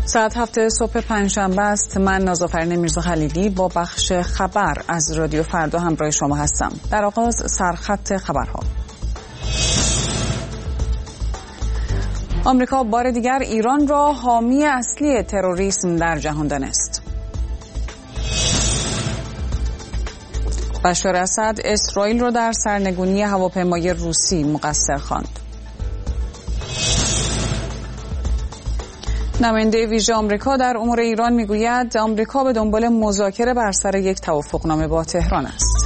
ساعت 7 صبح پنجشنبه است. من نازآفرین میرزا خلیلی با بخش خبر از رادیو فردا همراه شما هستم. در آغاز سرخط خبرها. آمریکا بار دیگر ایران را حامی اصلی تروریسم در جهان دانست. بشار اسد اسرائیل را در سرنگونی هواپیمای روسی مقصر خواند. نماینده ویژه آمریکا در امور ایران میگوید آمریکا به دنبال مذاکره بر سر یک توافقنامه با تهران است.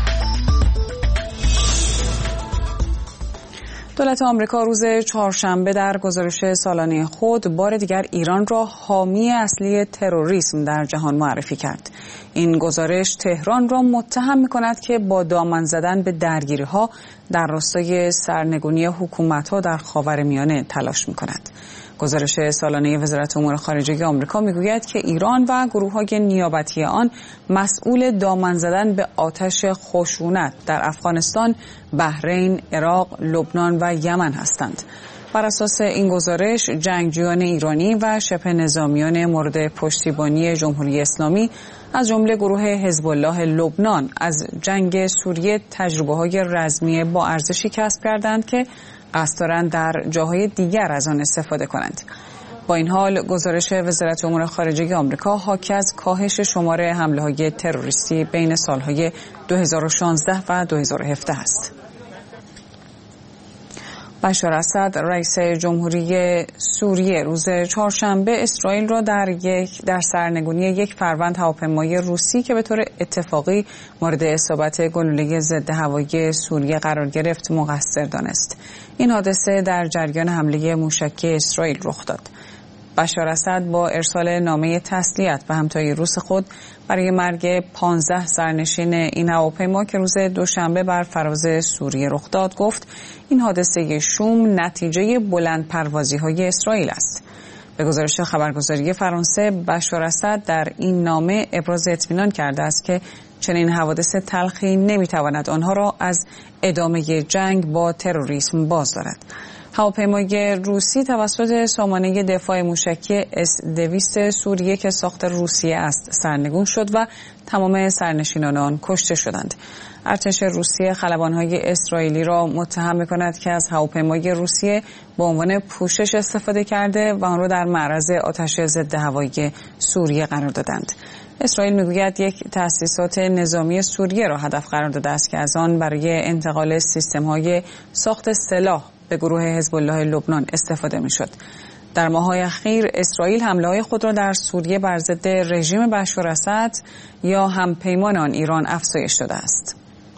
دولت آمریکا روز چهارشنبه در گزارش سالانه خود بار دیگر ایران را حامی اصلی تروریسم در جهان معرفی کرد. این گزارش تهران را متهم می‌کند که با دامن زدن به درگیری‌ها در راستای سرنگونی حکومت‌ها در خاورمیانه تلاش می‌کند. گزارش سالانه وزارت امور خارجه آمریکا میگوید که ایران و گروه‌های نیابتی آن مسئول دامن زدن به آتش خشونت در افغانستان، بحرین، عراق، لبنان و یمن هستند. بر اساس این گزارش جنگجویان ایرانی و شبه نظامیان مورد پشتیبانی جمهوری اسلامی از جمله گروه حزب الله لبنان از جنگ سوریه تجربه‌های رزمی با ارزشی کسب کردند که قصد دارند در جاهای دیگر از آن استفاده کنند. با این حال گزارش وزارت امور خارجه آمریکا حاکی از کاهش شمار حمله‌های تروریستی بین سالهای 2016 و 2017 است. بشار اسد رئیس جمهوری سوریه روز چهارشنبه اسرائیل را در سرنگونی یک فروند هواپیمای روسی که به طور اتفاقی مورد اصابت گلوله ضد هوایی سوریه قرار گرفت مقصر دانست. این حادثه در جریان حمله موشکی اسرائیل رخ داد. بشار اسد با ارسال نامه تسلیت به همتای روس خود برای مرگ 15 سرنشین این هواپیما که روز دوشنبه بر فراز سوریه رخ داد گفت این حادثه شوم نتیجه بلند پروازی‌های اسرائیل است. به گزارش خبرگزاری فرانسه بشار اسد در این نامه ابراز اطمینان کرده است که چنین حوادث تلخی نمیتواند آنها را از ادامه جنگ با تروریسم باز دارد. هواپیمای روسی توسط سامانه دفاع موشکی S-200 سوریه که ساخت روسیه است سرنگون شد و تمام سرنشینان آن کشته شدند. ارتش روسیه خلبان‌های اسرائیلی را متهم می‌کند که از هواپیمای روسیه به عنوان پوشش استفاده کرده و آن را در معرض آتش ضد هوایی سوریه قرار دادند. اسرائیل میگوید یک تأسیسات نظامی سوریه را هدف قرار داده است که از آن برای انتقال سیستم‌های ساخت سلاح به گروه حزب الله لبنان استفاده می‌شد. در ماه‌های اخیر اسرائیل حمله‌های خود را در سوریه بر ضد رژیم بشار اسد یا همپیمان آن ایران افزایش داده است.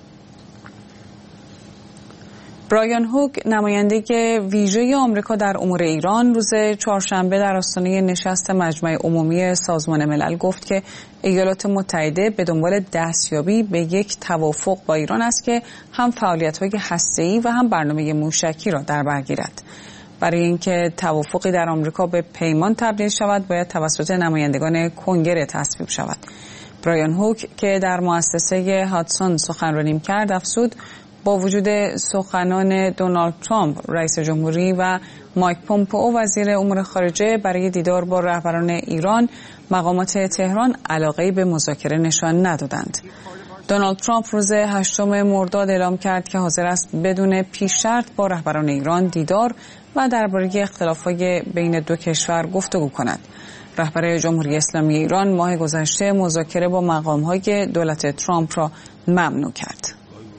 برایان هوک نماینده ویژه آمریکا در امور ایران روز چهارشنبه در آستانه نشست مجمع عمومی سازمان ملل گفت که ایالات متحده به دنبال دستیابی به یک توافق با ایران است که هم فعالیت‌های هسته‌ای و هم برنامه موشکی را در بر گیرد. برای اینکه توافقی در آمریکا به پیمان تبدیل شود باید توسط نمایندگان کنگره تصویب شود. برایان هوک که در مؤسسه هادسون سخنرانی کرد افزود با وجود سخنان دونالد ترامپ رئیس جمهوری و مایک پومپئو وزیر امور خارجه برای دیدار با رهبران ایران، مقامات تهران علاقه‌ای به مذاکره نشان ندادند. دونالد ترامپ روز 8 مرداد اعلام کرد که حاضر است بدون پیش شرط با رهبران ایران دیدار و درباره اختلافات بین دو کشور گفتگو کند. رهبر جمهوری اسلامی ایران ماه گذشته مذاکره با مقام‌های دولت ترامپ را ممنوع کرد.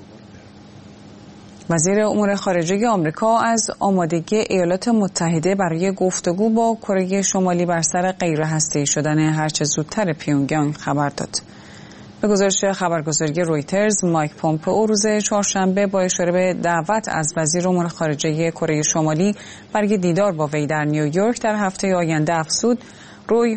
وزیر امور خارجه آمریکا از آمادگی ایالات متحده برای گفتگو با کره شمالی بر سر غیر هسته‌ای شدن هرچه زودتر پیونگیانگ خبر داد. به گزارش خبرگزاری رویترز، مایک پومپئو روز چهارشنبه با اشاره به دعوت از وزیر امور خارجه کره شمالی برای دیدار با وی در نیویورک در هفته آینده افزود روی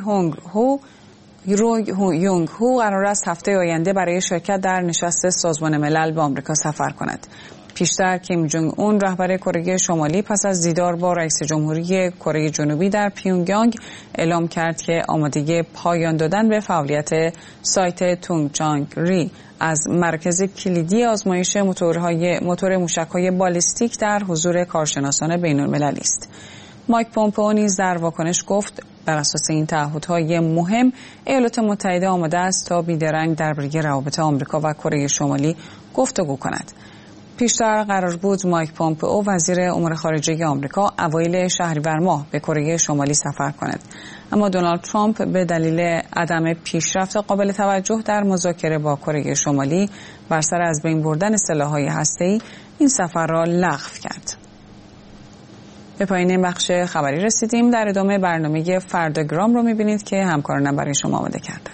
یونگ هو قرار است هفته آینده برای شرکت در نشست سازمان ملل به آمریکا سفر کند. پیشتر کیم جونگ اون رهبر کره شمالی پس از دیدار با رئیس جمهوری کره جنوبی در پیونگیانگ اعلام کرد که آمادگی پایان دادن به فعالیت سایت تونگچانگ ری از مرکز کلیدی آزمایش موتور موشک‌های بالیستیک در حضور کارشناسان بین‌المللی است. مایک پومپئو نیز در واکنش گفت بر اساس این تعهدهای مهم ایالات متحده آماده است تا بیدرنگ درباره روابط آمریکا و کره شمالی گفتگو کند. پیشتر قرار بود مایک پومپئو وزیر امور خارجه آمریکا اوایل شهریور ماه به کره شمالی سفر کند، اما دونالد ترامپ به دلیل عدم پیشرفت قابل توجه در مذاکره با کره شمالی بر سر از بین بردن سلاح‌های هسته‌ای این سفر را لغو کرد. به پایان بخش خبری رسیدیم. در ادامه برنامه فرداگرام رو می‌بینید که همکارانم برای شما آماده کردند.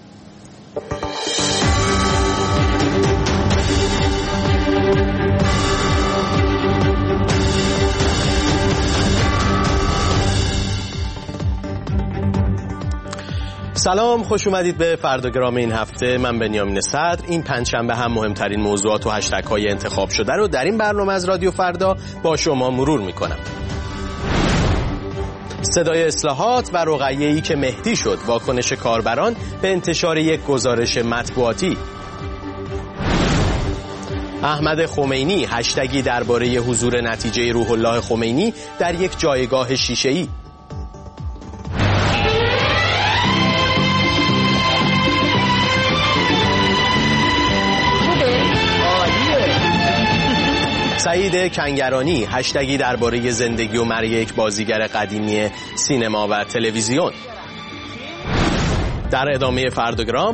سلام، خوش اومدید به فرداگرام این هفته. من بنیامین صدر. این پنجشنبه هم مهمترین موضوعات و هشتگ‌های انتخاب شده رو در این برنامه از رادیو فردا با شما مرور میکنم. صدای اصلاحات و رقیه‌ای که مهدی شد، واکنش کاربران به انتشار یک گزارش مطبوعاتی. احمد خمینی، هشتگی درباره حضور نتیجه روح الله خمینی در یک جایگاه شیشه‌ای. سعید کنگرانی، هشتگی درباره زندگی و مرگ یک بازیگر قدیمی سینما و تلویزیون. در ادامه فرداگرام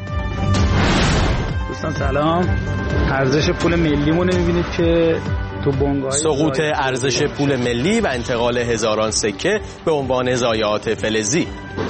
دوستان سلام. ارزش پول ملیمون می‌بینید که تو بنگاه سقوط ارزش پول ملی و انتقال هزاران سکه به عنوان ضایعات فلزی.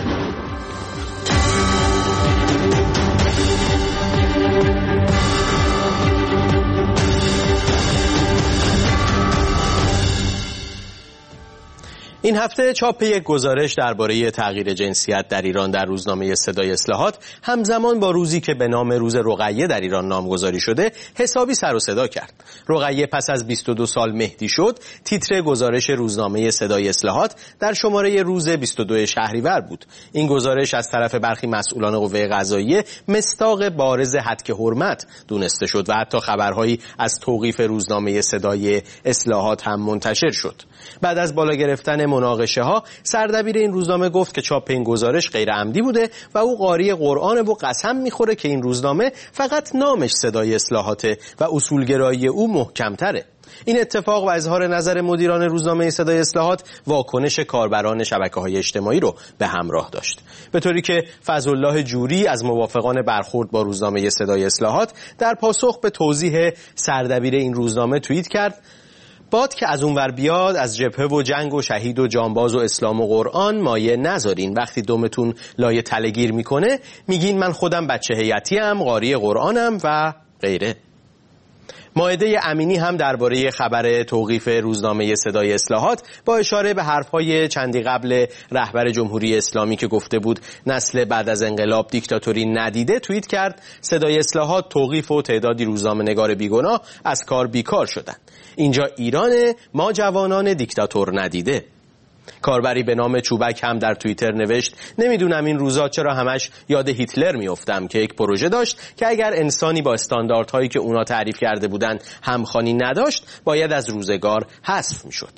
این هفته چاپ یک گزارش درباره تغییر جنسیت در ایران در روزنامه صدای اصلاحات همزمان با روزی که به نام روز رقیه در ایران نامگذاری شده حسابی سر و صدا کرد. رقیه پس از 22 سال مهدی شد تیتر گزارش روزنامه صدای اصلاحات در شماره روز 22 شهریور بود. این گزارش از طرف برخی مسئولان قوه قضاییه مصداق بارز هتک حرمت دونسته شد و حتی خبرهایی از توقیف روزنامه صدای اصلاحات هم منتشر شد. بعد از بالا گرفتن مناقشه ها سردبیر این روزنامه گفت که چاپ این گزارش غیر عمدی بوده و او قاری قرآن و قسم میخوره که این روزنامه فقط نامش صدای اصلاحاته و اصولگرایی او محکمتره. این اتفاق و اظهار نظر مدیران روزنامه صدای اصلاحات واکنش کاربران شبکه‌های اجتماعی رو به همراه داشت، به طوری که فضلالله جوری از موافقان برخورد با روزنامه صدای اصلاحات در پاسخ به توضیح سردبیر این روزنامه توییت کرد: باد که از اونور بیاد، از جبهه و جنگ و شهید و جانباز و اسلام و قرآن مایه نذارین. وقتی دومتون لایه تلگیر میکنه میگین من خودم بچه هیئتیم، قاری قرآنم و غیره. مائده امینی هم درباره خبر توقیف روزنامه صدای اصلاحات با اشاره به حرفهای چندی قبل رهبر جمهوری اسلامی که گفته بود نسل بعد از انقلاب دیکتاتوری ندیده توییت کرد: صدای اصلاحات توقیف و تعدادی روزنامه‌نگار بیگناه از کار بیکار شدند. اینجا ایرانه، ما جوانان دیکتاتور ندیده. کاربری به نام چوبک هم در توییتر نوشت: نمیدونم این روزا چرا همش یاد هیتلر میافتم که یک پروژه داشت که اگر انسانی با استانداردهایی که اونا تعریف کرده بودن همخوانی نداشت باید از روزگار حذف میشد.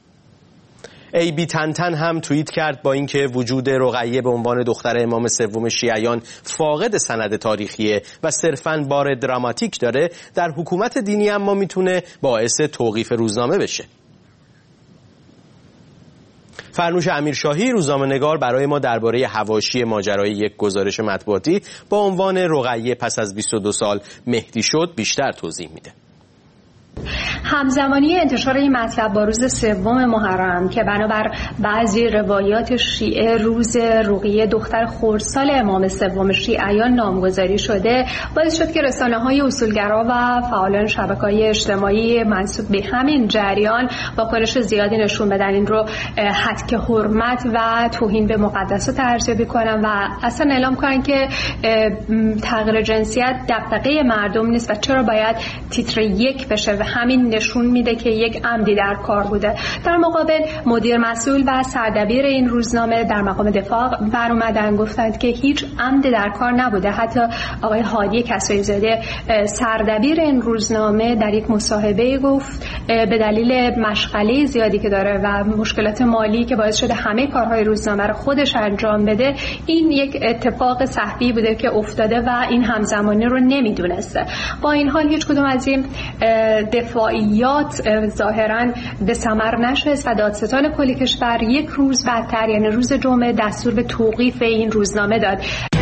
ای بی تنتن هم توییت کرد: با اینکه وجود رقیه به عنوان دختر امام سوم شیعیان فاقد سند تاریخیه و صرفاً بار دراماتیک داره، در حکومت دینی اما میتونه باعث توقیف روزنامه بشه. فرنوش امیرشاهی، روزنامه‌نگار، برای ما درباره حواشی ماجرای یک گزارش مطبوعاتی با عنوان رقیه پس از 22 سال مهدی شد بیشتر توضیح میده. همزمانی انتشار این مطلب با روز 3 محرم که بنابر بعضی روایات شیعه روز رقیه دختر خردسال امام سوم شیعیان نامگذاری شده باعث شد که رسانه‌های اصولگرا و فعالان شبکه‌های اجتماعی منسوب به همین جریان واکنش زیادی نشون بدن. این رو هتک حرمت و توهین به مقدسات ارزیابی کنن و اصلا اعلام کنن که تغییر جنسیت دغدغه مردم نیست و چرا باید تیتر 1 بشه و همین نشون میده که یک عمدی در کار بوده. در مقابل مدیر مسئول و سردبیر این روزنامه در مقام دفاع بر اومدن، گفتند که هیچ عمدی در کار نبوده. حتی آقای هادی کسایی زاده سردبیر این روزنامه در یک مصاحبه گفت به دلیل مشغله زیادی که داره و مشکلات مالی که باعث شده همه کارهای روزنامه رو خودش انجام بده، این یک اتفاق سهوی بوده که افتاده و این همزمانی رو نمیدونسته. با این حال هیچ کدوم از این دفاعیات ظاهراً به ثمر نشست و دادستان کل کشور یک روز بعدتر، یعنی روز جمعه، دستور به توقیف این روزنامه داد.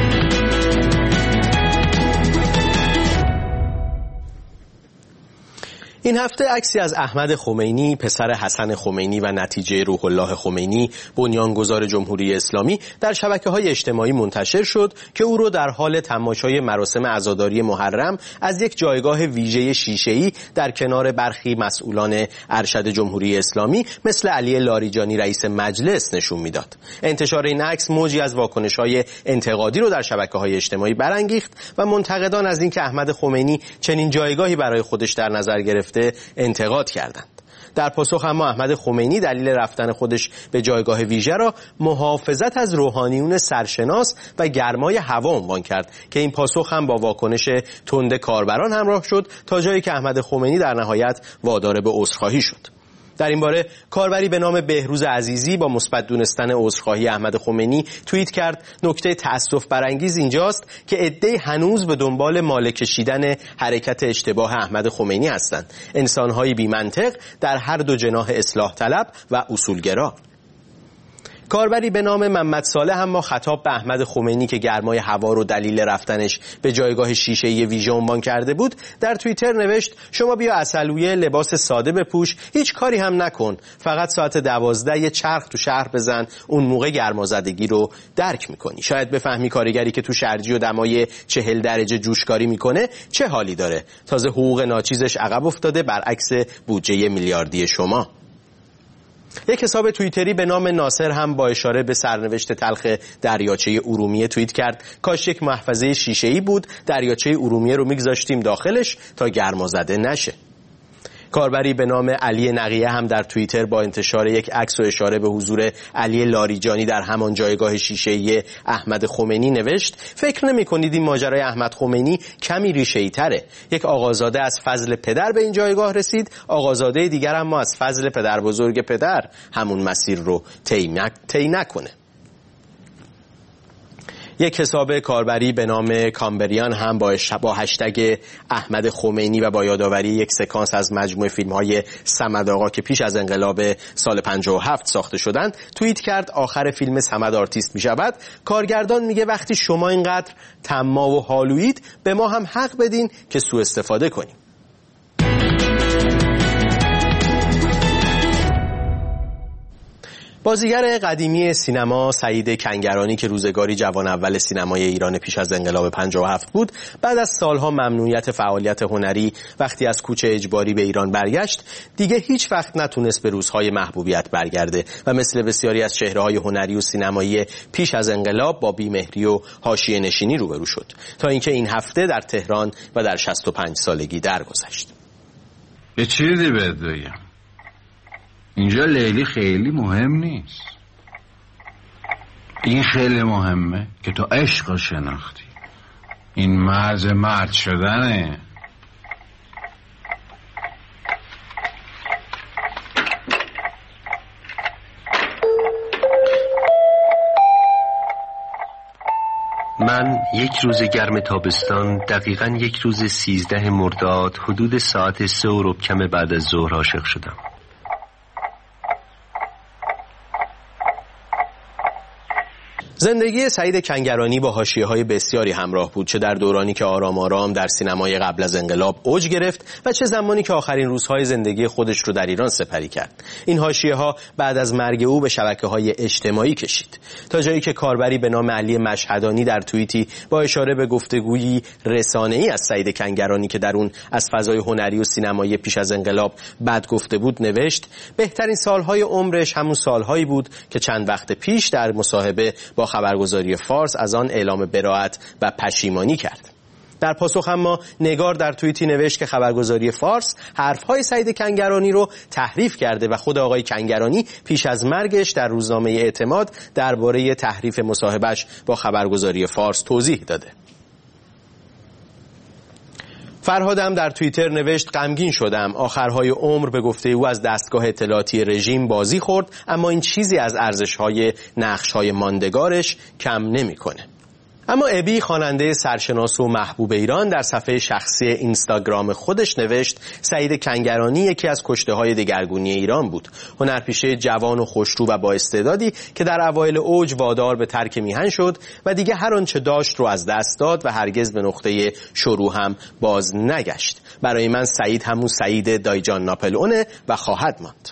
این هفته عکسی از احمد خمینی، پسر حسن خمینی و نتیجه روح الله خمینی، بنیانگذار جمهوری اسلامی، در شبکه‌های اجتماعی منتشر شد که او را در حال تماشای مراسم عزاداری محرم از یک جایگاه ویژه شیشه‌ای در کنار برخی مسئولان ارشد جمهوری اسلامی مثل علی لاریجانی رئیس مجلس نشون میداد. انتشار این عکس موجی از واکنش‌های انتقادی رو در شبکه‌های اجتماعی برانگیخت و منتقدان از اینکه احمد خمینی چنین جایگاهی برای خودش در نظر گرفت انتقاد کردند. در پاسخ اما احمد خمینی دلیل رفتن خودش به جایگاه ویژه را محافظت از روحانیون سرشناس و گرمای هوا عنوان کرد که این پاسخ هم با واکنش تند کاربران همراه شد تا جایی که احمد خمینی در نهایت وادار به عذرخواهی شد. در این باره کاربری به نام بهروز عزیزی با مثبت دونستن عذرخواهی احمد خمینی توییت کرد: نکته تأسف برانگیز اینجاست که عده‌ای هنوز به دنبال ماله کشیدن حرکت اشتباه احمد خمینی هستند، انسان‌های بی‌منطق در هر دو جناح اصلاح طلب و اصولگرا. کاربری به نام محمد صالح هم خطاب به احمد خمینی که گرمای هوا رو دلیل رفتنش به جایگاه شیشه‌ای ویژه عنوان کرده بود در توییتر نوشت: شما بیا عسلویه، لباس ساده بپوش، هیچ کاری هم نکن، فقط ساعت 12 یه چرخ تو شهر بزن، اون موقع گرمازدگی رو درک میکنی. شاید بفهمی کارگری که تو شرجی و دمای 40 درجه جوشکاری میکنه چه حالی داره. تازه حقوق ناچیزش عقب افتاده برعکس بودجه میلیاردی شما. یک حساب توییتری به نام ناصر هم با اشاره به سرنوشت تلخ دریاچه ارومیه توییت کرد: کاش یک محفظه شیشه‌ای بود، دریاچه ارومیه رو میگذاشتیم داخلش تا گرمازده نشه. کاربری به نام علی نقیه هم در توییتر با انتشار یک عکس و اشاره به حضور علی لاریجانی در همان جایگاه شیشه‌ای احمد خمینی نوشت: فکر نمی‌کنید این ماجرای احمد خمینی کمی ریشه‌ای تره؟ یک آقازاده از فضل پدر به این جایگاه رسید، آقازاده دیگر اما از فضل پدر بزرگ پدر همون مسیر رو طی نکنه. یک حساب کاربری به نام کامبریان هم با هشتگ احمد خمینی و با یادآوری یک سکانس از مجموعه فیلم‌های صمد آقا که پیش از انقلاب سال 57 ساخته شدند توییت کرد: آخر فیلم صمد آرتیست می‌شود. کارگردان میگه وقتی شما اینقدر طماع و حالویید به ما هم حق بدین که سوء استفاده کنیم. بازیگر قدیمی سینما سعید کنگرانی که روزگاری جوان اول سینمای ایران پیش از انقلاب 57 بود، بعد از سالها ممنوعیت فعالیت هنری وقتی از کوچه اجباری به ایران برگشت، دیگه هیچ وقت نتونست به روزهای محبوبیت برگرده و مثل بسیاری از چهره‌های هنری و سینمایی پیش از انقلاب با بیمهری و حاشیه نشینی روبرو شد تا اینکه این هفته در تهران و در 65 سالگی درگذشت. یه چیزی بهت بگم، اینجا لیلی خیلی مهم نیست. این خیلی مهمه که تو عشق شناختی. این مرز مرد شدنه. من یک روز گرم تابستان دقیقاً یک روز 13 مرداد حدود ساعت 3:00 بعد از ظهر عاشق شدم. زندگی سعید کنگرانی با حاشیه‌های بسیاری همراه بود، چه در دورانی که آرام آرام در سینمای قبل از انقلاب اوج گرفت و چه زمانی که آخرین روزهای زندگی خودش رو در ایران سپری کرد. این حاشیه‌ها بعد از مرگ او به شبکه‌های اجتماعی کشید تا جایی که کاربری به نام علی مشهدانی در توییتی با اشاره به گفتگویی رسانه‌ای از سعید کنگرانی که در اون از فضای هنری و سینمایی پیش از انقلاب بد گفته بود نوشت: بهترین سالهای عمرش همون سالهایی بود که چند وقت پیش در مصاحبه با خبرگزاری فارس از آن اعلام براءت و پشیمانی کرد. در پاسخ اما نگار در توییتی نوشت که خبرگزاری فارس حرفهای سعید کنگرانی رو تحریف کرده و خود آقای کنگرانی پیش از مرگش در روزنامه اعتماد درباره تحریف مصاحبهش با خبرگزاری فارس توضیح داده. فرهادم در توییتر نوشت غمگین شدم، آخرهای عمر به گفته او از دستگاه اطلاعاتی رژیم بازی خورد، اما این چیزی از ارزش‌های نقش‌های ماندگارش کم نمی‌کنه. اما ابی خواننده سرشناس و محبوب ایران در صفحه شخصی اینستاگرام خودش نوشت سعید کنگرانی یکی از کشته‌های دگرگونی ایران بود، هنرپیشه جوان و خوشرو و با استعدادی که در اوایل اوج وادار به ترک میهن شد و دیگه هر آنچه داشت رو از دست داد و هرگز به نقطه شروع هم باز نگشت. برای من سعید همون سعید دایجان ناپلئونه و خواهد ماند.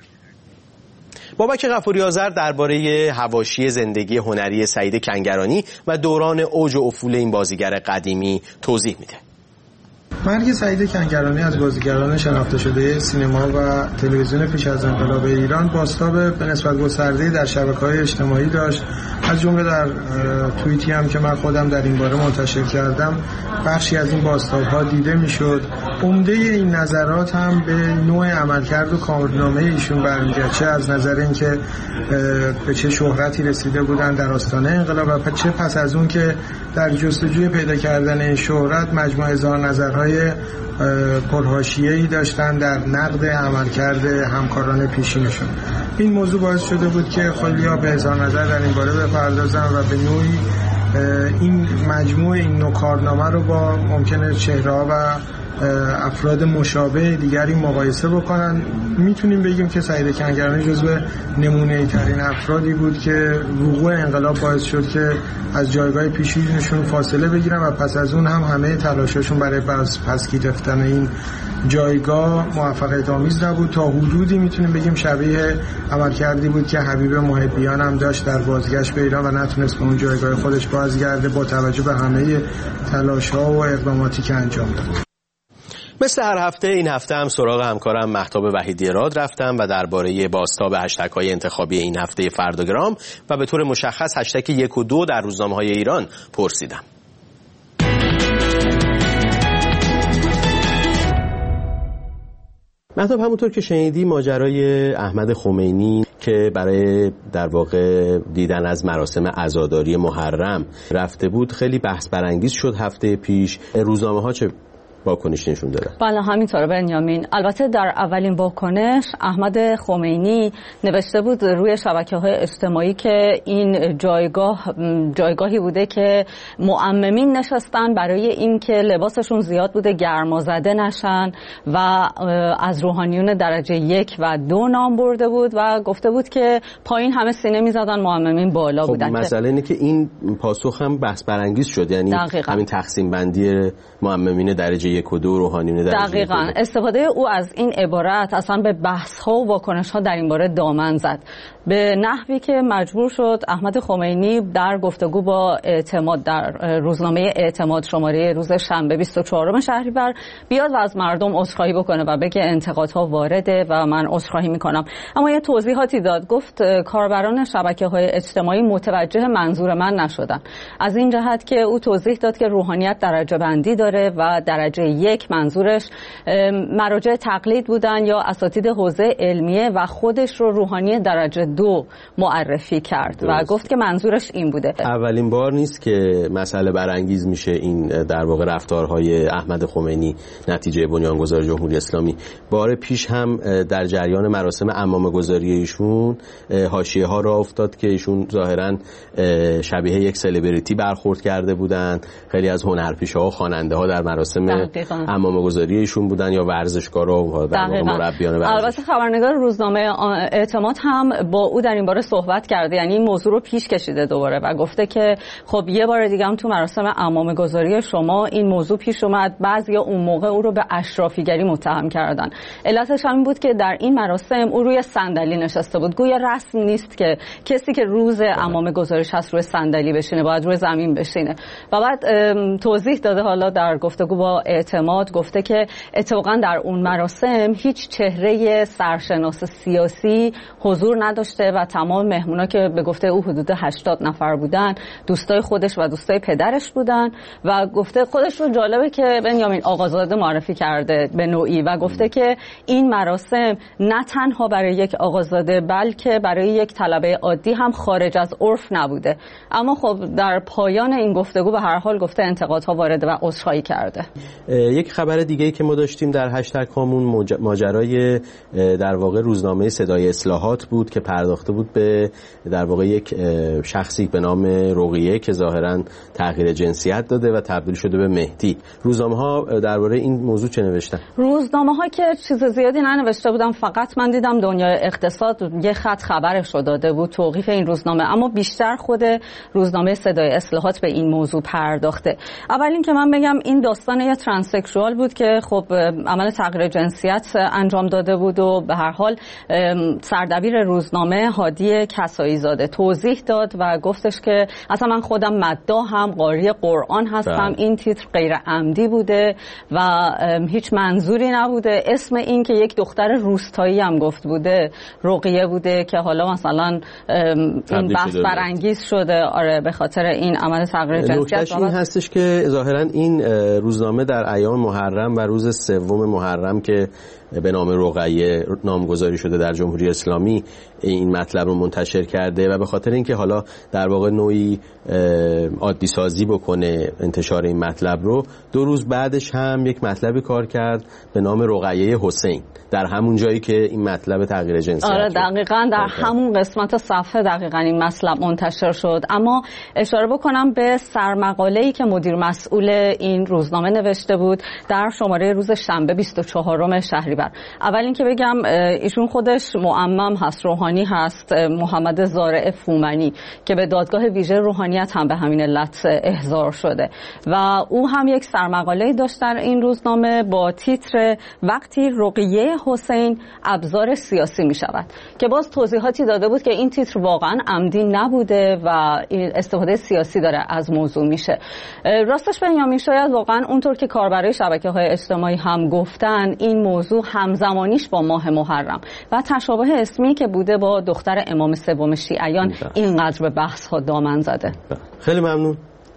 بابک غفوری آذر درباره حواشی زندگی هنری سعید کنگرانی و دوران اوج و افول این بازیگر قدیمی توضیح میده. مرگ سعید کنگرانی از بازیگران شناخته شده سینما و تلویزیون پیش از انقلاب ایران بازتاب به نسبت گسترده‌ای در شبکه‌های اجتماعی داشت. از جمله در توییتی هم که من خودم در این باره منتشر کردم بخشی از این بازتاب‌ها دیده میشد. عمده این نظرات هم به نوع عملکرد و کارنامه ایشون برمیگرده، چه از نظر اینکه به چه شهرتی رسیده بودن در آستانه انقلاب و چه پس از اون که در جستجوی پیدا کردن این شهرت مجموعه اظهار نظرهای پرحاشیه‌ای داشتن در نقد عملکرد همکاران پیشینشون. این موضوع باعث شده بود که خیلی‌ها به اظهار نظر در این باره بپردازن و به نوعی این مجموعه این نوع کارنامه رو با ممکنه چهره‌ها و افراد مشابه دیگری مقایسه بکنن. میتونیم بگیم که سعید کنگرانی جزو نمونه‌ای ترین افرادی بود که وقوع انقلاب باعث شد که از جایگاه پیشینشون فاصله بگیرن و پس از اون هم همه تلاششون برای پس گرفتن این جایگاه موفقیت آمیز نبود. تا حدودی میتونیم بگیم شبیه عملکردی بود که حبیب محبیان هم داشت در بازگشت به ایران و نتونست به اون جایگاه خودش بازگرده با توجه به همه تلاش‌ها و اقداماتی که انجام داد. مثل هر هفته این هفته هم سراغ همکارم مهتاب وحیدی راد رفتم و درباره بازتاب هشتگ‌های انتخابی این هفته فردوگرام و به طور مشخص هشتگ 1 و 2 در روزنامه‌های ایران پرسیدم. مهتاب، همونطور که شنیدی ماجرای احمد خمینی که برای در واقع دیدن از مراسم عزاداری محرم رفته بود خیلی بحث برانگیز شد هفته پیش. روزنامه‌ها چه واکنش نشون دادن؟ بله همینطوره بنیامین. البته در اولین واکنش احمد خمینی نوشته بود روی شبکه‌های اجتماعی که این جایگاهی بوده که معممین نشستن برای اینکه لباسشون زیاد بوده گرمازده نشن و از روحانیون درجه 1 و 2 نام برده بود و گفته بود که پایین همه سینه می‌زدن، معممین بالا بودن. مسئله اینه که این پاسخ هم بحث برانگیز شد، یعنی همین تقسیم بندی معممین درجه 1 و 2 روحانیون درجه دقیقاً استفاده او از این عبارت اصلا به بحث‌ها و واکنش‌ها در این باره دامن زد، به نحوی که مجبور شد احمد خمینی در گفتگو با اعتماد در روزنامه اعتماد شماره روز شنبه 24 شهریور بیاد و از مردم عذرخواهی بکنه و بگه انتقادها وارده و من عذرخواهی میکنم. اما یه توضیحاتی داد، گفت کاربران شبکه‌های اجتماعی متوجه منظور من نشدن، از این جهت که او توضیح داد که روحانیت درجه بندی داره و درجه 1 منظورش مراجع تقلید بودن یا اساتید حوزه علمیه و خودش رو روحانی درجه 2 معرفی کرد و گفت که منظورش این بوده. اولین بار نیست که مسئله برانگیز میشه این در واقع رفتارهای احمد خمینی نتیجه بنیانگذار جمهوری اسلامی. بار پیش هم در جریان مراسم عمامه‌گذاری ایشون حاشیه ها راه افتاد که ایشون ظاهرا شبیه یک سلبریتی برخورد کرده بودند. خیلی از هنرپیشه‌ها و خواننده‌ها در مراسم عمامه‌گذاری ایشون بودن یا ورزشکارا و مربیان ورزش. البته خبرنگار روزنامه اعتماد هم با او در این باره صحبت کرده، یعنی این موضوع رو پیش کشیده دوباره و گفته که خب یه بار دیگه هم تو مراسم عمامه‌گذاری شما این موضوع پیش اومد، بعضیا اون موقع او رو به اشرافیگری متهم کردن. علتش هم بود که در این مراسم او روی صندلی نشسته بود. گویا رسم نیست که کسی که روز عمامه‌گذاریش هست روی صندلی بشینه، باید روی زمین بشینه. و بعد توضیح داده حالا در گفتگو با اعتماد گفته که اتفاقا در اون مراسم هیچ چهره سرشناس سیاسی حضور نداشته و تمام مهمونا که به گفته او حدود 80 نفر بودن دوستای خودش و دوستای پدرش بودن و گفته خودش رو جالبه که بنیامین آقازاده معرفی کرده به نوعی و گفته که این مراسم نه تنها برای یک آقازاده بلکه برای یک طلبه عادی هم خارج از عرف نبوده. اما خب در پایان این گفتگو به هر حال گفته انتقادها وارده و عذرخواهی کرده. یک خبر دیگه‌ای که ما داشتیم در هشتگ هامون ماجرای در واقع روزنامه صدای اصلاحات بود که پرداخته بود به در واقع یک شخصی به نام رقیه که ظاهراً تغییر جنسیت داده و تبدیل شده به مهدی. روزنامه‌ها درباره این موضوع چه نوشتن؟ روزنامه‌ها که چیز زیادی ننوشته بودن، فقط من دیدم دنیای اقتصاد یه خط خبرش رو داده بود توقیف این روزنامه، اما بیشتر خود روزنامه صدای اصلاحات به این موضوع پرداخته. اول این که من بگم این داستان یه ترانسکشوال بود که خب عمل تغییر جنسیت انجام داده بود و به هر حال سردبیر روزنامه هادی کسایی زاده توضیح داد و گفتش که اصلا من خودم مداحم، قاری قرآن هستم، این تیتر غیر عمدی بوده و هیچ منظوری نبوده. اسم این که یک دختر روستایی هم گفت بوده رقیه بوده که حالا مثلا این بحث برانگیز شده به خاطر این عمل تغییر جنسیت. این هستش که ظاهرا این روزنامه در ایام محرم و روز 3 محرم که به نام رقیه نامگذاری شده در جمهوری اسلامی این مطلب رو منتشر کرده و به خاطر اینکه حالا در واقع نوعی عادی سازی بکنه انتشار این مطلب رو، 2 روز بعدش هم یک مطلبی کار کرد به نام رقیه حسین در همون جایی که این مطلب تغییر جنسیت آره دقیقاً در همون قسمت صفحه دقیقاً این مطلب منتشر شد. اما اشاره بکنم به سرمقاله‌ای که مدیر مسئول این روزنامه نوشته بود در شماره روز شنبه 24 شهریور. اول اینکه بگم ایشون خودش معمم هست، روحانی هست، محمد زارع فومنی که به دادگاه ویژه روحانیت هم به همین علت احضار شده و او هم یک سرمقاله‌ای داشت در این روزنامه با تیتر وقتی رقیه حسین ابزار سیاسی می شود که باز توضیحاتی داده بود که این تیتر واقعا عمدی نبوده و استفاده سیاسی داره از موضوع میشه. راستش بنیامین شاید واقعا اونطور که کاربرای شبکه‌های اجتماعی هم گفتن این موضوع همزمانیش با ماه محرم و تشابه اسمی که بوده با دختر امام 3 شیعیان اینقدر به بحث ها دامن زده. خیلی ممنون.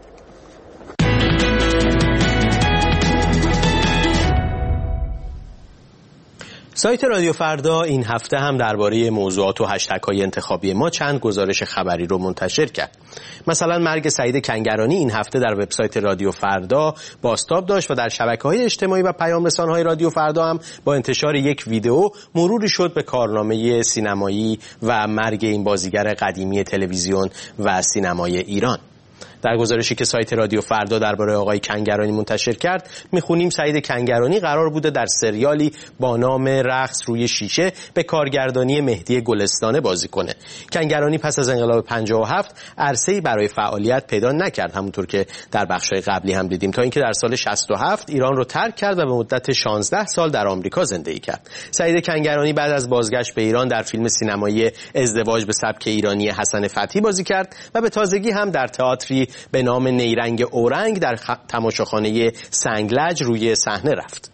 سایت رادیو فردا این هفته هم درباره موضوعات و هشتگ‌های انتخابی ما چند گزارش خبری رو منتشر کرد. مثلا مرگ سعید کنگرانی این هفته در وبسایت رادیو فردا بازتاب داشت و در شبکه‌های اجتماعی و پیام‌رسان‌های رادیو فردا هم با انتشار یک ویدئو مروری شد به کارنامه سینمایی و مرگ این بازیگر قدیمی تلویزیون و سینمای ایران. در گزارشی که سایت رادیو فردا درباره آقای کنگرانی منتشر کرد میخونیم سعید کنگرانی قرار بوده در سریالی با نام رقص روی شیشه به کارگردانی مهدی گلستانه بازی کنه. کنگرانی پس از انقلاب 57 عرصه‌ای برای فعالیت پیدا نکرد، همونطور که در بخش‌های قبلی هم دیدیم، تا اینکه در سال 67 ایران رو ترک کرد و به مدت 16 سال در آمریکا زندگی کرد. سعید کنگرانی بعد از بازگشت به ایران در فیلم سینمایی ازدواج به سبک ایرانی حسن فتحی بازی کرد و به تازگی هم در تئاتری به نام نیرنگ اورنگ در تماشاخانه سنگلج روی صحنه رفت.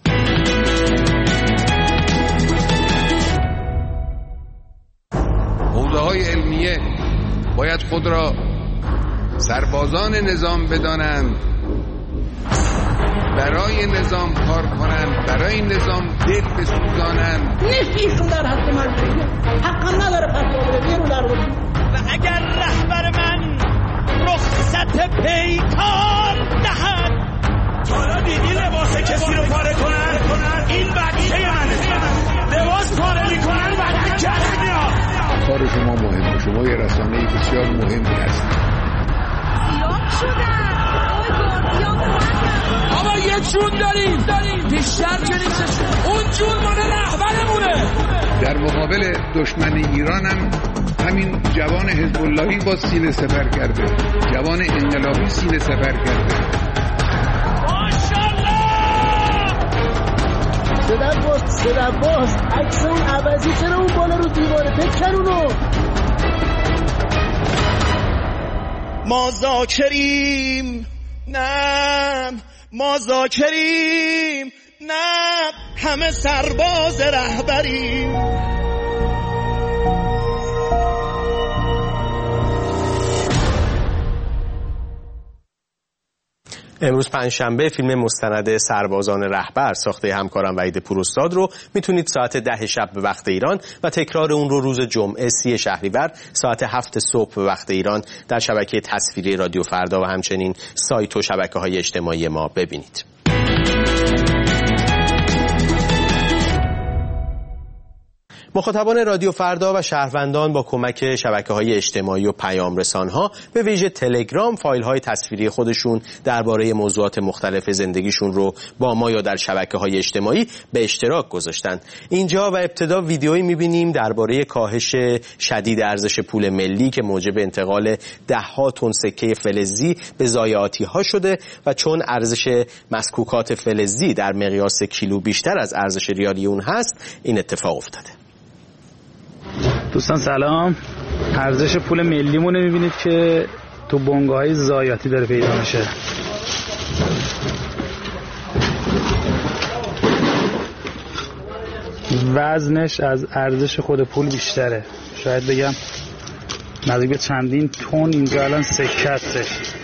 حوزه‌های علمیه باید خود را سربازان نظام بدانند، برای نظام کار کنند، برای نظام دل بسوزانند. نیستیشون در حق من حقا نداره فتوا بده رو در و اگر رهبر من رخصت پیکار دهد. حالا دیدی لباس کسی رو پاره کنن؟ این بچه منه. لباس پاره میکنن بعد کسی میاد. کار شما مهمه، شما یه رسانه‌ای بسیار مهمی هستید. سیاه شدن آقا یه جون داریم بیشتر که نیستش، اون جون مال رهبرمونه. در مقابل دشمن ایران هم همین جوان حزب اللهی با سینه سپر کرده، جوان انقلابی سینه سپر کرده. ماشاءالله. صدباز عکس اون عوضی چرا اون بالا رو دیواره بکن اونو. ما ذاکریم نه ما ذاکریم، نه همه سرباز رهبریم. امروز پنجشنبه فیلم مستند سربازان رهبر ساخته همکارم وحید پوراستاد رو میتونید ساعت 10 شب به وقت ایران و تکرار اون رو روز جمعه 30 شهریور ساعت 7 صبح به وقت ایران در شبکه تصویری رادیو فردا و همچنین سایت و شبکه‌های اجتماعی ما ببینید. مخاطبان رادیو فردا و شهروندان با کمک شبکه‌های اجتماعی و پیام رسان‌ها به ویژه تلگرام فایل‌های تصویری خودشون درباره موضوعات مختلف زندگیشون رو با ما یا در شبکه‌های اجتماعی به اشتراک گذاشتن. اینجا و ابتدا ویدیویی می‌بینیم درباره کاهش شدید ارزش پول ملی که موجب انتقال ده‌ها تن سکه فلزی به ضایعاتی‌ها شده و چون ارزش مسکوکات فلزی در مقیاس کیلو بیشتر از ارزش ریالی اون هست، این اتفاق افتاده. دوستان سلام، ارزش پول ملیمون رو می‌بینید که تو بنگاه‌های ضایعاتی داره پیدا میشه. وزنش از ارزش خود پول بیشتره، شاید بگم نزدیک به چندین تن اینجا الان سکه هستش.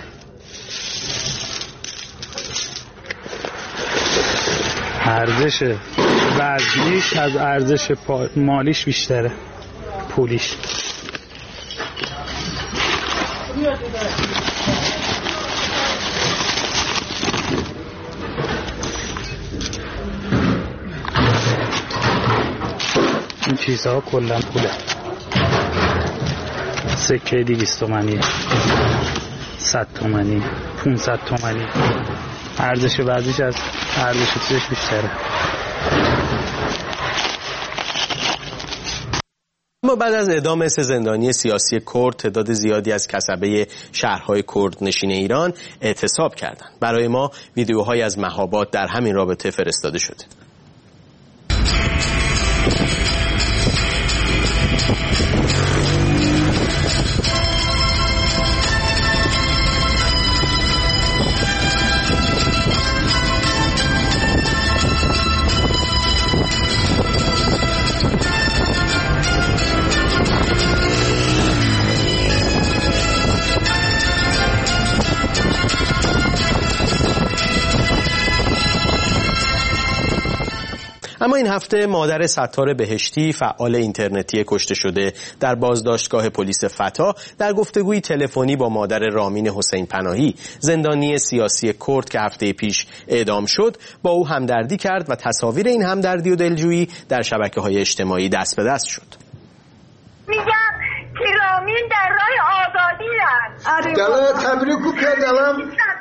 ارزش وزنیش از ارزش مالیش بیشتره، پولیش. این چیزها کلا پوله. سکه 200 تومانی، 100 تومانی، 500 تومانی، ارزش وزنیش از ارزش چیزش بیشتره. اما بعد از اعدام 3 زندانی سیاسی کرد، تعداد زیادی از کسبه شهرهای کرد نشین ایران اعتصاب کردند. برای ما ویدیوهایی از مهابات در همین رابطه فرستاده شده. اما این هفته مادر ستار بهشتی، فعال اینترنتی کشته شده در بازداشتگاه پلیس فتا، در گفتگوی تلفنی با مادر رامین حسین پناهی، زندانی سیاسی کرد که هفته پیش اعدام شد، با او همدردی کرد و تصاویر این همدردی و دلجویی در شبکه‌های اجتماعی دست به دست شد. میگم که رامین در راه آزادی رفت. دلت تبریک و پیدلم.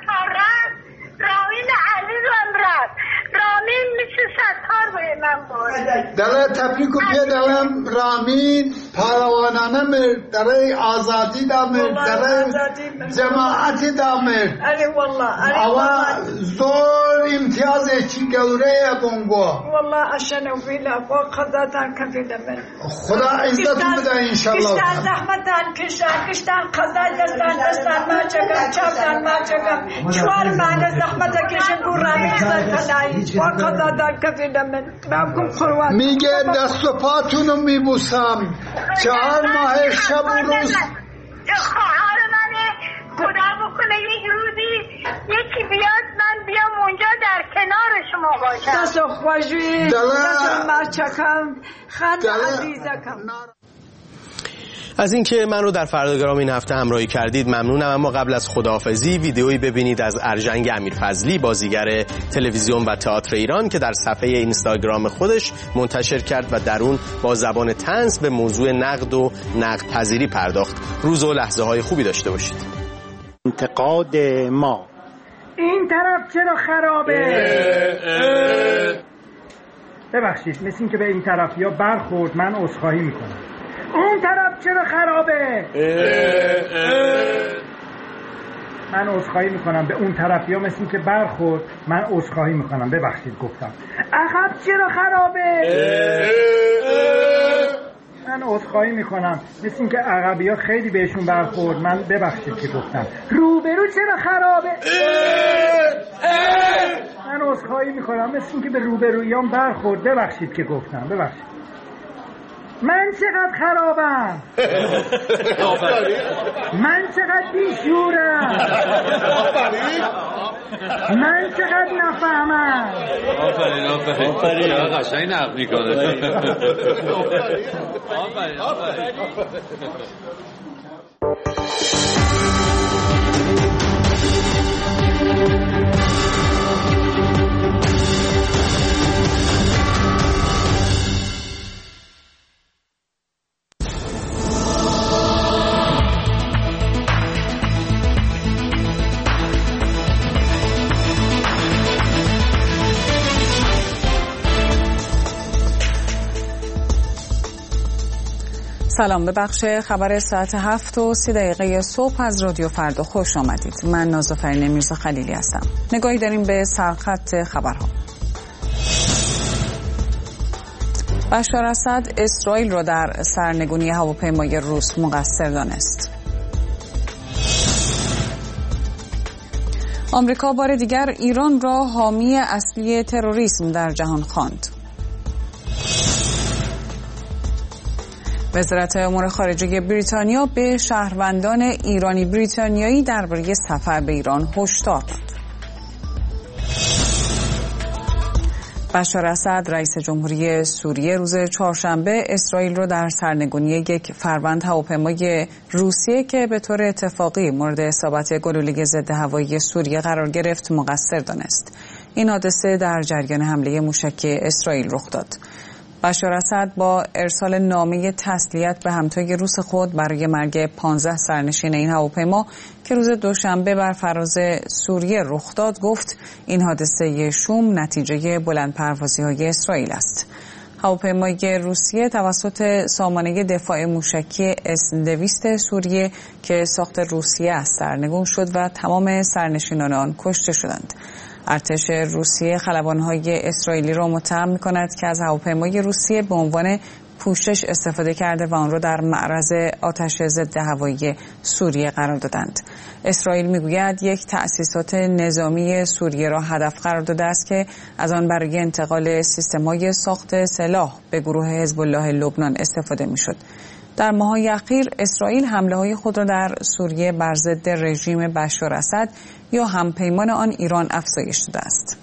رامین عزیزم رفت. رامین مثل ستار به من بود. دلت تبریک و پیدلم. رامین پهلوانانه مرد، درای آزادی دا مرد، درای جماعتی دا مرد. علی والله. اوا زور امتیاز چی گوره بونگو. والله عشان ویلا با قضاتان کفیده من. خدا عزت بده انشالله. کشتن زحمتان کشتن قضا دستان ما چکم چاپتان ما چکم چوار معنی زحمت کشن بو رامین زرکلایی با قضاتان کفیده من. بابکم خروات. میگه دست و پاتونو میبوسم. 4 ماه شب و روز. خواهر منه، خدا بکنه یک روزی یکی بیاد من بیام اونجا در کنار شما باشم. دست خوشوی، دست مرچکم، خند عزیزکم. از اینکه من رو در فرداگرام این هفته همراهی کردید ممنونم. اما قبل از خداحافظی ویدئویی ببینید از ارژنگ امیرفضلی، بازیگر تلویزیون و تئاتر ایران، که در صفحه اینستاگرام خودش منتشر کرد و در اون با زبان طنز به موضوع نقد و نقد پذیری پرداخت. روز و لحظه های خوبی داشته باشید. انتقاد ما این طرف چرا خرابه؟ ببخشید، مثل این که به این طرف یا برخورد، من عذرخواهی میکنم. اون طرف چرا خرابه؟ من عذرخواهی میکنم. به اون طرف یا مثل این که برخورد، من عذرخواهی میکنم. ببخشید گفتم. عقب چرا خرابه؟ من عذرخواهی میکنم، مثل اینکه عقبی‌ها خیلی بهشون برخورد. من ببخشید که گفتم روبرو چرا خرابه. من عذرخواهی میکنم، مثل اینکه به روبرویام برخورد. ببخشید که گفتم، ببخشید. من چقدر خرابم، من چقدر بیشورم، من چقدر نفهمم. آفرین قشنگ نقد میکنه. سلام، به بخش خبر ساعت 7:30 صبح از رادیو فردا خوش آمدید. من نازافرین میرزا خلیلی هستم. نگاهی داریم به سرخط خبرها. بشار اسد اسرائیل را در سرنگونی هواپیمای روس مقصر دانست. آمریکا بار دیگر ایران را حامی اصلی تروریسم در جهان خواند. وزارت امور خارجه بریتانیا به شهروندان ایرانی بریتانیایی درباره سفر به ایران هشدار داد. بشار اسد رئیس جمهوری سوریه روز چهارشنبه اسرائیل را در سرنگونی یک فروند هواپیمای روسیه که به طور اتفاقی مورد اصابت گلوله ضد هوایی سوریه قرار گرفت مقصر دانست. این حادثه در جریان حمله موشکی اسرائیل رخ داد. بشار اسد با ارسال نامه تسلیت به همتای روس خود برای مرگ 15 سرنشین این هواپیما که روز دوشنبه بر فراز سوریه رخ داد گفت این حادثه شوم نتیجه بلندپروازی‌های اسرائیل است. هواپیمای روسیه توسط سامانه دفاع موشکی S-200 سوریه که ساخت روسیه است سرنگون شد و تمام سرنشینان آن کشته شدند. ارتش روسیه خلبان‌های اسرائیلی را متهم می‌کند که از هواپیمای روسیه به عنوان پوشش استفاده کرده و آن را در معرض آتش ضد هوایی سوریه قرار دادند. اسرائیل می‌گوید یک تأسیسات نظامی سوریه را هدف قرار داده است که از آن برای انتقال سیستم‌های ساخت سلاح به گروه حزب الله لبنان استفاده می‌شد. در ماه‌های اخیر اسرائیل حمله‌های خود را در سوریه بر ضد رژیم بشار اسد یا همپیمان آن ایران افزایش داده است.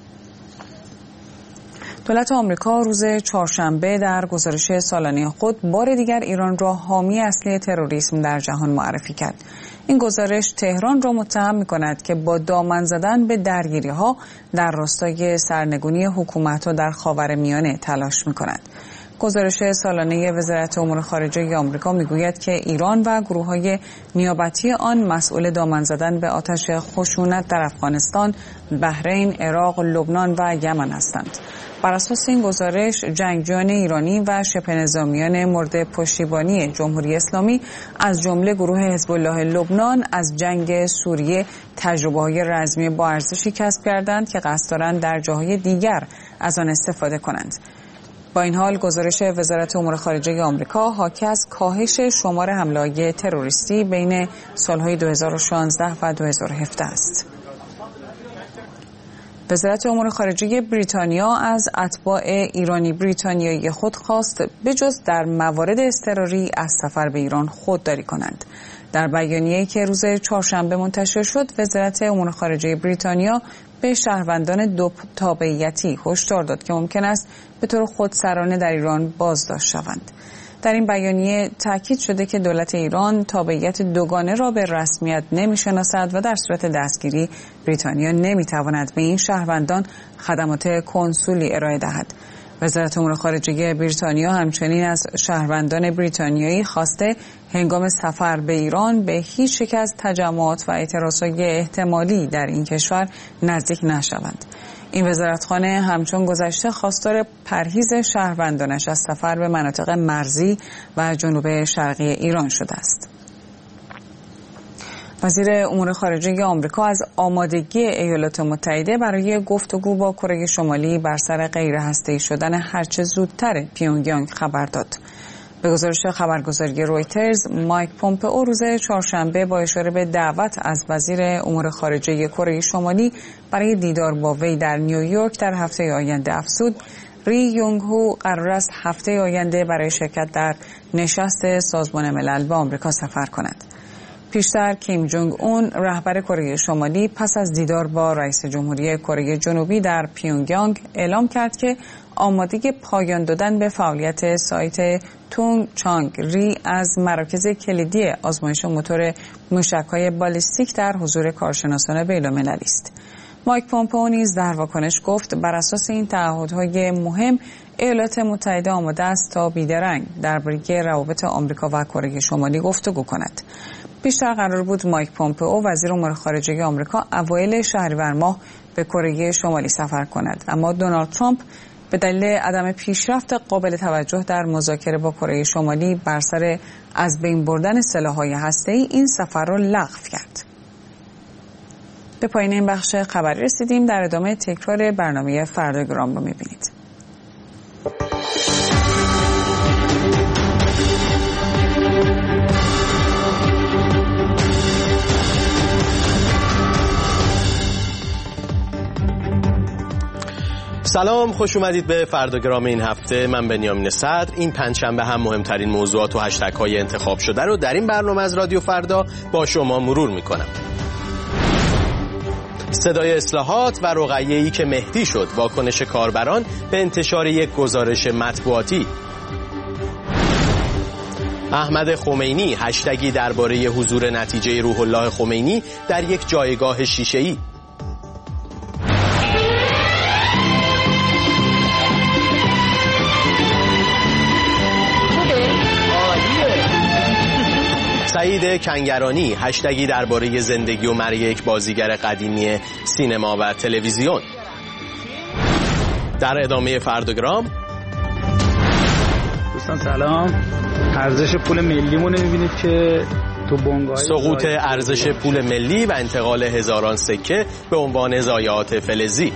دولت آمریکا روز چهارشنبه در گزارش سالانه خود بار دیگر ایران را حامی اصلی تروریسم در جهان معرفی کرد. این گزارش تهران را متهم می‌کند که با دامن زدن به درگیری‌ها در راستای سرنگونی حکومت‌ها در خاورمیانه تلاش می‌کند. گزارش سالانه وزارت امور خارجه آمریکا میگوید که ایران و گروه‌های نیابتی آن مسئول دامن زدن به آتش خشونت در افغانستان، بحرین، عراق، لبنان و یمن هستند. بر اساس این گزارش جنگجویان ایرانی و شبه نظامیان مورد پشتیبانی جمهوری اسلامی از جمله گروه حزب الله لبنان از جنگ سوریه تجربه‌های رزمی با ارزشی کسب کردند که قصد دارند در جاهای دیگر از آن استفاده کنند. با این حال گزارش وزارت امور خارجه آمریکا حاکی از کاهش شمار حمله‌های تروریستی بین سالهای 2016 و 2017 است. وزارت امور خارجه بریتانیا از اتباع ایرانی بریتانیایی خود خواست بجز در موارد اضطراری از سفر به ایران خودداری کنند. در بیانیه‌ای که روز چهارشنبه منتشر شد، وزارت امور خارجه بریتانیا به شهروندان دو تابعیتی هشدار داد که ممکن است به طور خودسرانه در ایران بازداشت شوند. در این بیانیه تاکید شده که دولت ایران تابعیت دوگانه را به رسمیت نمی‌شناسد و در صورت دستگیری بریتانیا نمی‌تواند به این شهروندان خدمات کنسولی ارائه دهد. وزارت امور خارجه بریتانیا همچنین از شهروندان بریتانیایی خواسته هنگام سفر به ایران به هیچ یک از تجمعات و اعتراضهای احتمالی در این کشور نزدیک نشوند. این وزارتخانه همچون گذشته خواستار پرهیز شهروندانش از سفر به مناطق مرزی و جنوب شرقی ایران شده است. وزیر امور خارجه آمریکا از آمادگی ایالات متحده برای گفتگو با کره شمالی بر سر غیر هسته‌ای شدن هرچه زودتر پیونگیانگ خبر داد. به گزارش خبرگزاری رویترز، مایک پومپئو روز چهارشنبه با اشاره به دعوت از وزیر امور خارجه کره شمالی برای دیدار با وی در نیویورک در هفته آینده افزود ری یونگ هو قرار است هفته آینده برای شرکت در نشست سازمان ملل به آمریکا سفر کند. پیشتر کیم جونگ اون رهبر کره شمالی پس از دیدار با رئیس جمهوری کره جنوبی در پیونگیانگ اعلام کرد که آمادگی پایان دادن به فعالیت سایت تونگ چانگ ری از مراکز کلیدی آزمایش موتور موشک‌های بالیستیک در حضور کارشناسان بین‌المللی است. مایک پومپئو نیز در واکنش گفت بر اساس این تعهدهای مهم ایالات متحده آماده است تا بیدرنگ درباره روابط آمریکا و کره شمالی گفتگو کند. بیشتر قرار بود مایک پومپئو وزیر امور خارجه آمریکا اوایل شهریور ماه به کره شمالی سفر کند، اما دونالد ترامپ به دلیل عدم پیشرفت قابل توجه در مذاکره با کره شمالی بر سر از بین بردن سلاح‌های هسته‌ای این سفر را لغو کرد. به پایان این بخش خبری رسیدیم. در ادامه تکرار برنامه فردا گرام رو می‌بینید. سلام، خوش اومدید به فرداگرام این هفته. من بنیامین صدر. این پنجشنبه هم مهمترین موضوعات و هشتگ‌های انتخاب شده رو در این برنامه از رادیو فردا با شما مرور می‌کنم. صدای اصلاحات و رقیه‌ای که مهدی شد، واکنش کاربران به انتشار یک گزارش مطبوعاتی. احمد خمینی هشتگی درباره حضور نتیجه روح الله خمینی در یک جایگاه شیشه‌ای. سعید کنگرانی هشتگی درباره زندگی و مرگ یک بازیگر قدیمی سینما و تلویزیون. در ادامه فرداگرام دوستان سلام، ارزش پول ملیمون می‌بینید که تو بنگاه سقوط ارزش پول ملی و انتقال هزاران سکه به عنوان ضایعات فلزی.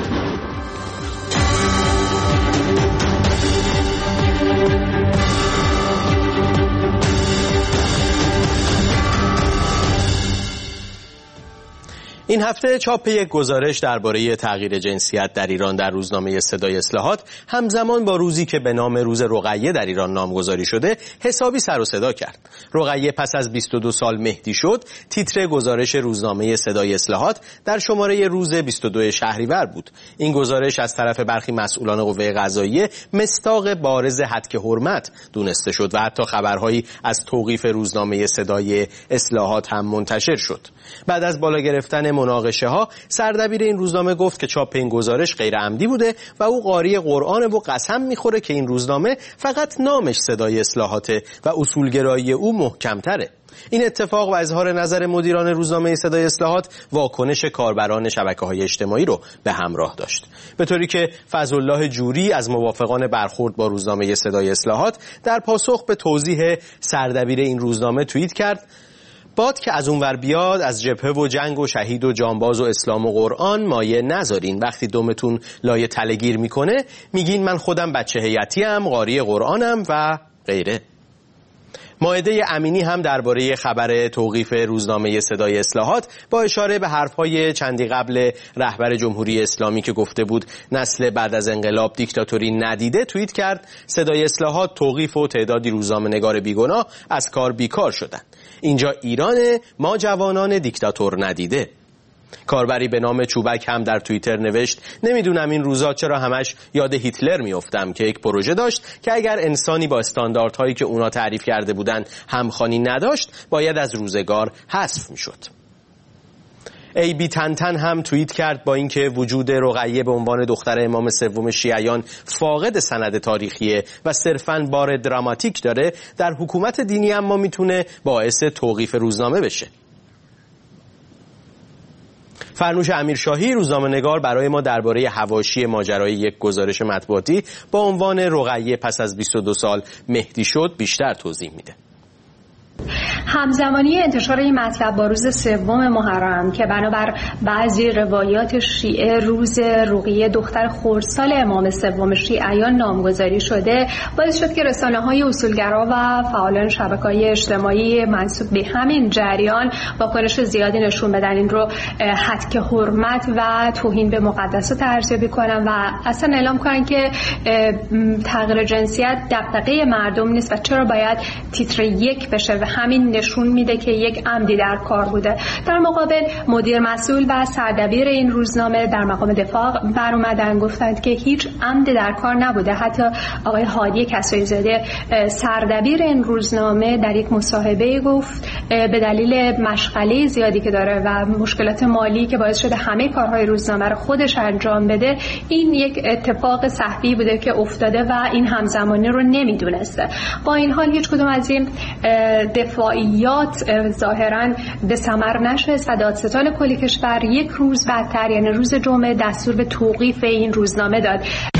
این هفته چاپ یک گزارش درباره تغییر جنسیت در ایران در روزنامه صدای اصلاحات همزمان با روزی که به نام روز رقیه در ایران نامگذاری شده حسابی سر و صدا کرد. رقیه پس از 22 سال مهدی شد تیتر گزارش روزنامه صدای اصلاحات در شماره روز 22 شهریور بود. این گزارش از طرف برخی مسئولان قوه قضاییه مصداق بارز هتک حرمت دونسته شد و حتی خبرهایی از توقیف روزنامه صدای اصلاحات هم منتشر شد. بعد از بالا گرفتن مناقشه ها سردبیر این روزنامه گفت که چاپ این گزارش غیر عمدی بوده و او قاری قرآن و قسم میخوره که این روزنامه فقط نامش صدای اصلاحاته و اصولگرایی او محکمتره. این اتفاق و اظهار نظر مدیران روزنامه صدای اصلاحات واکنش کاربران شبکه‌های اجتماعی رو به همراه داشت، به طوری که فضلالله جوری از موافقان برخورد با روزنامه صدای اصلاحات در پاسخ به توضیح سردبیر این روزنامه توییت کرد: باد که از اونور بیاد از جبهه و جنگ و شهید و جانباز و اسلام و قرآن مایه نذارین. وقتی دومتون لایه تلگیر میکنه میگین من خودم بچه هیئتیم، قاری قرآنم و غیره. مائده امینی هم درباره خبر توقیف روزنامه صدای اصلاحات با اشاره به حرفهای چندی قبل رهبر جمهوری اسلامی که گفته بود نسل بعد از انقلاب دیکتاتوری ندیده توییت کرد: صدای اصلاحات توقیف و تعدادی روزنامه‌نگار بیگناه از کار بیکار شدند. اینجا ایرانه، ما جوانان دیکتاتور ندیده. کاربری به نام چوبک هم در توییتر نوشت: نمیدونم این روزا چرا همش یاد هیتلر میافتم که یک پروژه داشت که اگر انسانی با استانداردهایی که اونا تعریف کرده بودن همخوانی نداشت باید از روزگار حذف میشد. ای بی تنتن هم توییت کرد: با اینکه وجود رقیه به عنوان دختر امام سوم شیعیان فاقد سند تاریخیه و صرفاً بار دراماتیک داره، در حکومت دینی اما میتونه باعث توقیف روزنامه بشه. فرنوش امیرشاهی روزنامه‌نگار برای ما درباره حواشی ماجرای یک گزارش مطبوعاتی با عنوان رقیه پس از 22 سال مهدی شد بیشتر توضیح میده. همزمانی انتشار این مطلب با روز 3 محرم که بنابر بعضی روایات شیعه روز رقیه دختر خردسال امام 3 شیعیان نامگذاری شده، باعث شد که رسانه‌های اصولگرا و فعالان شبکه‌های اجتماعی منسوب به همین جریان واکنش زیادی نشون بدن. این رو هتک حرمت و توهین به مقدسات ارزیابی کنن و اصلا اعلام کنن که تغییر جنسیت دغدغه مردم نیست و چرا باید تیتر 1 بشه و همین نشون میده که یک عمدی در کار بوده. در مقابل مدیر مسئول و سردبیر این روزنامه در مقام دفاع بر اومدن، گفتند که هیچ عمدی در کار نبوده. حتی آقای هادی کسایی زاده سردبیر این روزنامه در یک مصاحبه گفت به دلیل مشغله زیادی که داره و مشکلات مالی که باعث شده همه کارهای روزنامه رو خودش انجام بده، این یک اتفاق سهوی بوده که افتاده و این همزمانی رو نمیدونسته. با این حال هیچ کدوم از این دفاعیات ظاهراً به ثمر نشست و دادستان کل کشور یک روز بعدتر، یعنی روز جمعه، دستور به توقیف این روزنامه داد.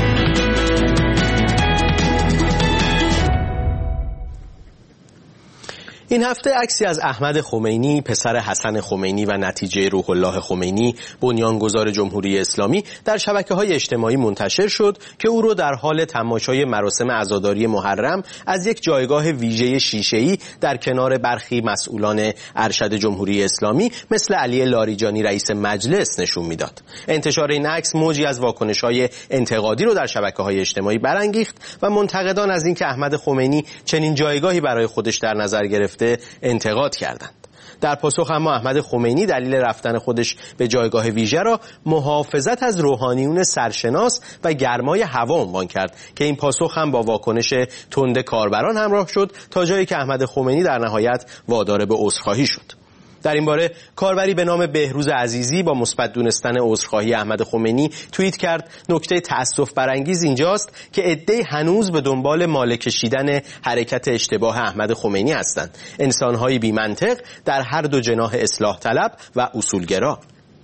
این هفته عکسی از احمد خمینی، پسر حسن خمینی و نتیجه روح الله خمینی، بنیانگذار جمهوری اسلامی، در شبکه‌های اجتماعی منتشر شد که او را در حال تماشای مراسم عزاداری محرم از یک جایگاه ویژه شیشه‌ای در کنار برخی مسئولان ارشد جمهوری اسلامی مثل علی لاریجانی رئیس مجلس نشون میداد. انتشار این عکس موجی از واکنش‌های انتقادی رو در شبکه‌های اجتماعی برانگیخت و منتقدان از اینکه احمد خمینی چنین جایگاهی برای خودش در نظر گرفت انتقاد کردند. در پاسخ اما احمد خمینی دلیل رفتن خودش به جایگاه ویژه را محافظت از روحانیون سرشناس و گرمای هوا عنوان کرد که این پاسخ هم با واکنش تند کاربران همراه شد تا جایی که احمد خمینی در نهایت وادار به عذرخواهی شد. در این باره کاربری به نام بهروز عزیزی با مثبت دونستن عذرخواهی احمد خمینی توییت کرد: نکته تأسف برانگیز اینجاست که عده‌ای هنوز به دنبال ماله کشیدن حرکت اشتباه احمد خمینی هستند، انسان‌های بی منطق در هر دو جناح اصلاح طلب و اصولگرا.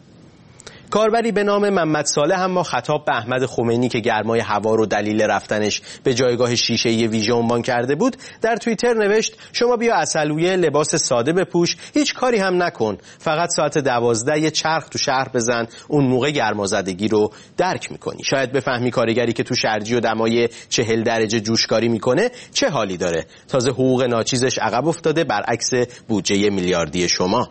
کاربری به نام محمد صالح اما خطاب به احمد خمینی که گرمای هوا رو دلیل رفتنش به جایگاه شیشه‌ای ویژه عنوان کرده بود، در توییتر نوشت: شما بیا عسلویه لباس ساده بپوش، هیچ کاری هم نکن، فقط ساعت 12 یه چرخ تو شهر بزن، اون موقع گرمازدگی رو درک میکنی. شاید بفهمی کارگری که تو شرجی و دمای 40 درجه جوشکاری میکنه چه حالی داره. تازه حقوق ناچیزش عقب افتاده برعکس بودجه میلیاردی شما.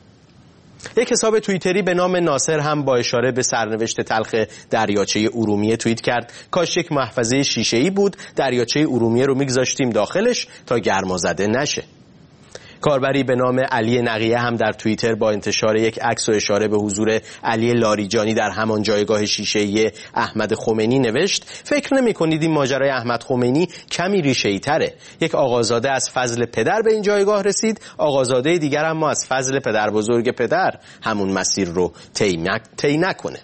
یک حساب توییتری به نام ناصر هم با اشاره به سرنوشت تلخ دریاچه ارومیه توییت کرد: کاش یک محفظه شیشه‌ای بود، دریاچه ارومیه رو میگذاشتیم داخلش تا گرمازده نشه. کاربری به نام علی نقیه هم در توییتر با انتشار یک عکس و اشاره به حضور علی لاریجانی در همان جایگاه شیشه‌ای احمد خمینی نوشت: فکر نمی‌کنید این ماجرای احمد خمینی کمی ریشه‌ای تره؟ یک آقازاده از فضل پدر به این جایگاه رسید، آقازاده دیگر اما از فضل پدر بزرگ پدر همون مسیر رو طی نکنه.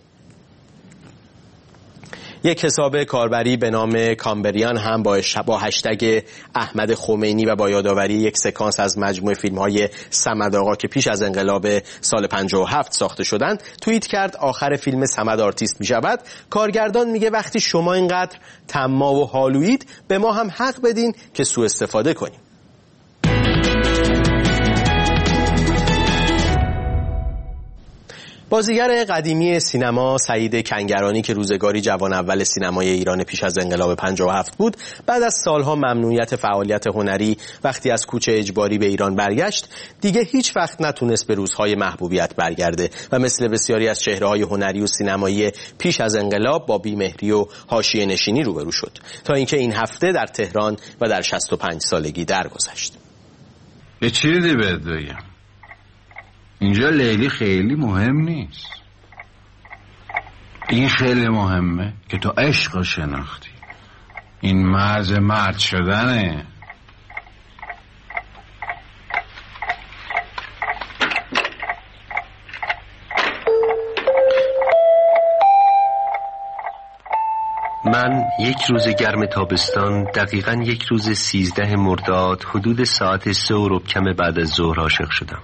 یک حساب کاربری به نام کامبریان هم با هشتگ احمد خمینی و با یادآوری یک سکانس از مجموعه فیلم‌های صمد آقا که پیش از انقلاب سال 57 ساخته شدند توییت کرد: آخر فیلم صمد آرتیست می‌شود. کارگردان میگه وقتی شما اینقدر طماع و حالویید به ما هم حق بدین که سوء استفاده کنیم. بازیگر قدیمی سینما سعید کنگرانی که روزگاری جوان اول سینمای ایران پیش از انقلاب 57 بود، بعد از سالها ممنوعیت فعالیت هنری وقتی از کوچ اجباری به ایران برگشت، دیگه هیچ وقت نتونست به روزهای محبوبیت برگرده و مثل بسیاری از چهره‌های هنری و سینمایی پیش از انقلاب با بیمهری و حاشیه نشینی روبرو شد تا اینکه این هفته در تهران و در 65 سالگی درگذشت. یه چیزی بهت بگم، اینجا لیلی خیلی مهم نیست. این خیلی مهمه که تو عشق شناختی. این مرز مرد شدنه. من یک روز گرم تابستان دقیقاً یک روز 13 مرداد حدود ساعت 3 و ربع کم بعد از ظهر عاشق شدم.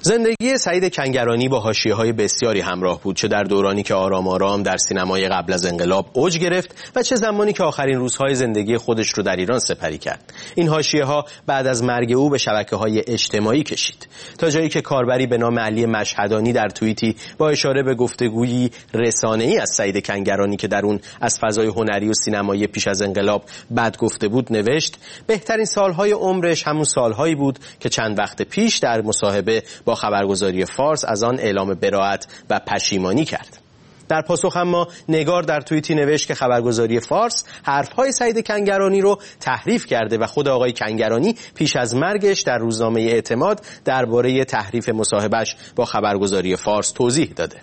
زندگی سعید کنگرانی با حاشیه‌های بسیاری همراه بود، چه در دورانی که آرام آرام در سینمای قبل از انقلاب اوج گرفت و چه زمانی که آخرین روزهای زندگی خودش رو در ایران سپری کرد. این حاشیه‌ها بعد از مرگ او به شبکه‌های اجتماعی کشید، تا جایی که کاربری به نام علی مشهدانی در توییتی با اشاره به گفتگویی رسانه‌ای از سعید کنگرانی که در اون از فضای هنری و سینمایی پیش از انقلاب بد گفته بود نوشت: بهترین سالهای عمرش همون سالهایی بود که چند وقت پیش در مصاحبه با خبرگزاری فارس از آن اعلام براءت و پشیمانی کرد. در پاسخ اما نگار در توییتی نوشت که خبرگزاری فارس حرفهای سعید کنگرانی رو تحریف کرده و خود آقای کنگرانی پیش از مرگش در روزنامه اعتماد درباره تحریف مصاحبهش با خبرگزاری فارس توضیح داده.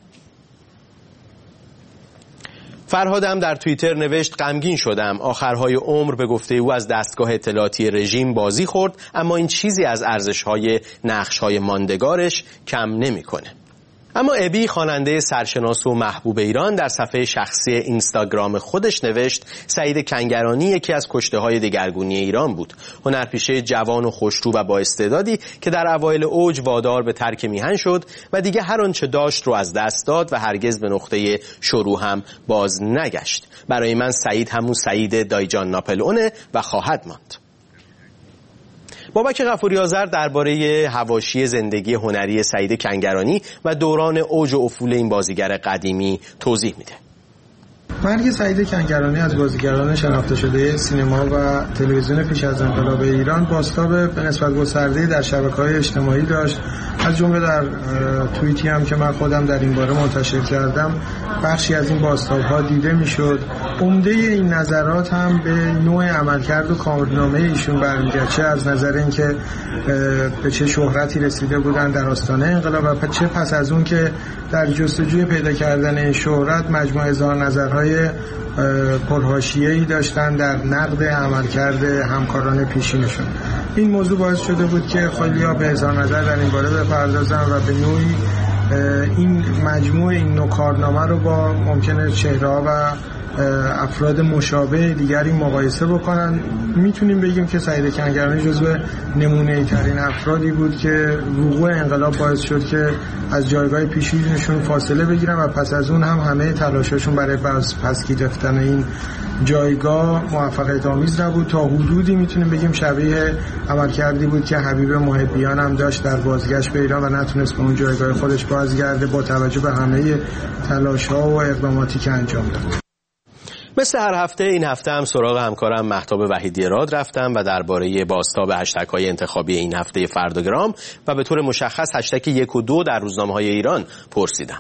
فرهادم در توییتر نوشت: غمگین شدم، آخرهای عمر به گفته او از دستگاه اطلاعاتی رژیم بازی خورد، اما این چیزی از ارزش‌های نقش‌های ماندگارش کم نمی‌کنه. اما ابی خواننده سرشناس و محبوب ایران در صفحه شخصی اینستاگرام خودش نوشت: سعید کنگرانی یکی از کشته‌های دگرگونی ایران بود، هنرپیشه جوان و خوش‌رو و با استعدادی که در اوایل اوج وادار به ترک میهن شد و دیگه هر آنچه داشت رو از دست داد و هرگز به نقطه شروع هم باز نگشت. برای من سعید همون سعید دایجان ناپلئونه و خواهد ماند. بابک غفوری آذر درباره حواشی زندگی هنری سعید کنگرانی و دوران اوج و افول این بازیگر قدیمی توضیح میده. مرگ سعید کنگرانی از بازیگران شناخته شده سینما و تلویزیون پیش از انقلاب ایران بازتاب به نسبت گسترده‌ای در شبکه‌های اجتماعی داشت. از جمله در توییتی هم که من خودم در این باره منتشر کردم بخشی از این بازتاب‌ها دیده میشد. عمده این نظرات هم به نوع عملکرد و کارنامه ایشون برمیگرده، چه از نظر اینکه به چه شهرتی رسیده بودن در آستانه انقلاب و چه پس از اون که در جستجوی پیدا کردن این شهرت مجموعه اظهار نظرهای پرحاشیه‌ای داشتن در نقد عملکرد همکاران پیشینشون. این موضوع باعث شده بود که خیلی‌ها به اظهار نظر در این باره بپردازن و به نوعی این مجموعه این نوع کارنامه رو با ممکنه چهره‌ها و افراد مشابه دیگری مقایسه بکنن. میتونیم بگیم که سعید کنگرانی جزو نمونه‌ای ترین افرادی بود که وقوع انقلاب باعث شد که از جایگاه پیشینشون فاصله بگیرن و پس از اون هم همه تلاششون برای پس گرفتن این جایگاه موفقیت آمیز نبود. تا حدودی میتونیم بگیم شبیه عملکردی بود که حبیب محبیان هم داشت در بازگشت به ایران و نتونست به اون جایگاه خودش بازگرده با توجه به همه تلاش‌ها و اقداماتی که انجام داد. مثل هر هفته این هفته هم سراغ همکارم مهتاب وحیدی راد رفتم و درباره بازتاب هشتگ‌های انتخابی این هفته فردوگرام و به طور مشخص هشتگ 1 و 2 در روزنامه‌های ایران پرسیدم.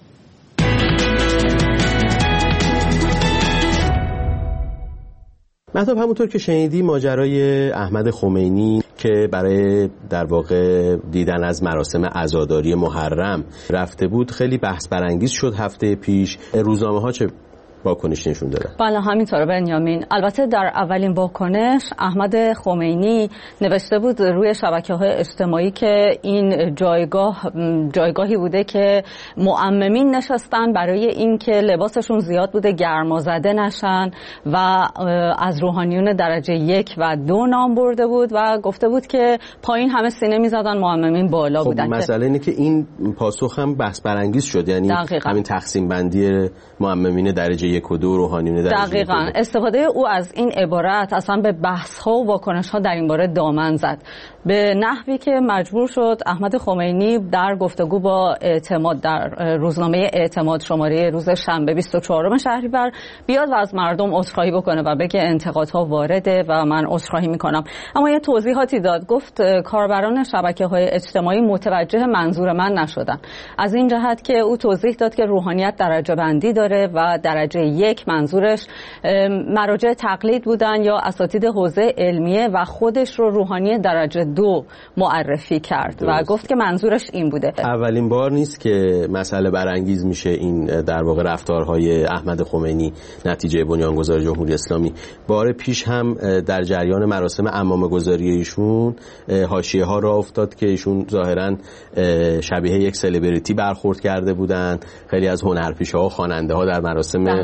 مهتاب، همونطور که شنیدی ماجرای احمد خمینی که برای در واقع دیدن از مراسم عزاداری محرم رفته بود خیلی بحث برانگیز شد هفته پیش. روزنامه‌ها چه واکنش نشون داده؟ بله همینطوره بنیامین. البته در اولین واکنش احمد خمینی نوشته بود روی شبکه‌های اجتماعی که این جایگاهی بوده که معممین نشستن برای اینکه لباسشون زیاد بوده گرمازده نشن و از روحانیون درجه 1 و 2 نام برده بود و گفته بود که پایین همه سینه می‌زدن، معممین بالا بودن. مسئله اینه که این پاسخ هم بحث برانگیز شد، یعنی همین تقسیم بندی معممین درجه 1 و 2 روحانیون درجه 1 و 2. دقیقاً استفاده او از این عبارت اصلا به بحث‌ها و واکنش‌ها در این باره دامن زد، به نحوی که مجبور شد احمد خمینی در گفتگو با اعتماد در روزنامه اعتماد شماره روز شنبه 24 شهریور بیاد و از مردم عذرخواهی بکنه و بگه انتقادها وارده و من عذرخواهی میکنم. اما یه توضیحاتی داد، گفت کاربران شبکه‌های اجتماعی متوجه منظور من نشدن، از این جهت که او توضیح داد که روحانیت درجه بندی داره و درجه 1 منظورش مراجع تقلید بودن یا اساتید حوزه علمیه و خودش رو روحانی درجه 2 معرفی کرد و گفت که منظورش این بوده. اولین بار نیست که مسئله برانگیز میشه این در واقع رفتارهای احمد خمینی نتیجه بنیانگذار جمهوری اسلامی. بار پیش هم در جریان مراسم عمامه‌گذاری ایشون حاشیه ها را افتاد که ایشون ظاهرا شبیه یک سلبریتی برخورد کرده بودند. خیلی از هنرپیشه ها و خواننده ها در مراسم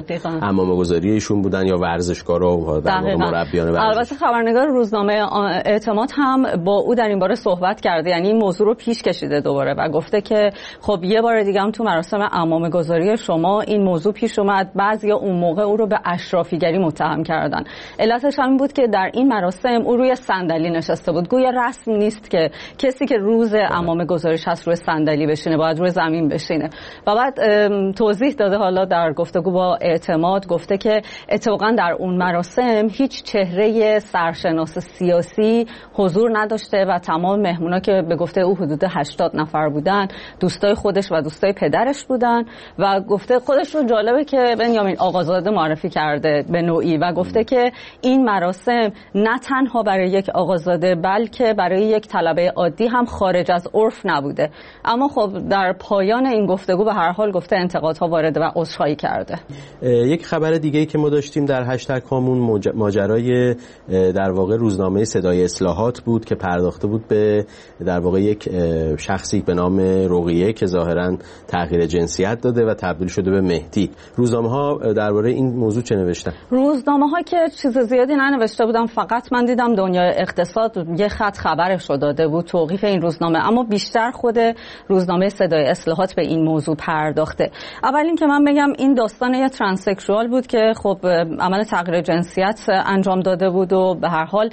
عمامه‌گذاری ایشون بودن یا ورزشکارا و در واقع مربیان ورزش. البته خبرنگار روزنامه اعتماد هم با او در این باره صحبت کرده، یعنی این موضوع رو پیش کشیده دوباره و گفته که خب یه بار دیگه هم تو مراسم عمامه‌گذاری شما این موضوع پیش اومد، بعضیا اون موقع او رو به اشرافیگری متهم کردن. علتش همین بود که در این مراسم او روی صندلی نشسته بود. گویا رسم نیست که کسی که روز عمامه‌گذاریش هست روی صندلی بشینه، باید روی زمین بشینه. و بعد توضیح داده حالا در گفتگو با اعتماد، گفته که اتفاقا در اون مراسم هیچ چهره سرشناس سیاسی حضور نداشته و تمام مهمونا که به گفته او حدود 80 نفر بودن دوستای خودش و دوستای پدرش بودن و گفته خودش رو جالبه که بنیامین آقازاده معرفی کرده به نوعی و گفته که این مراسم نه تنها برای یک آقازاده بلکه برای یک طلبه عادی هم خارج از عرف نبوده. اما خب در پایان این گفتگو به هر حال گفته انتقادها وارده و عذرخواهی کرده. یک خبر دیگه‌ای که ما داشتیم در هشتگ هامون ماجرای در واقع روزنامه صدای اصلاحات بود که پرداخته بود به در واقع یک شخصی به نام رقیه که ظاهراً تغییر جنسیت داده و تبدیل شده به مهدی. روزنامه‌ها درباره این موضوع چه نوشتن؟ روزنامه‌ها که چیز زیادی ننوشته بودن، فقط من دیدم دنیای اقتصاد یه خط خبرش رو داده بود توقیف این روزنامه، اما بیشتر خود روزنامه صدای اصلاحات به این موضوع پرداخته. اول این که من بگم این داستان یه ترانسکشوال بود که خب عمل تغییر جنسیت انجام داده بود و به هر حال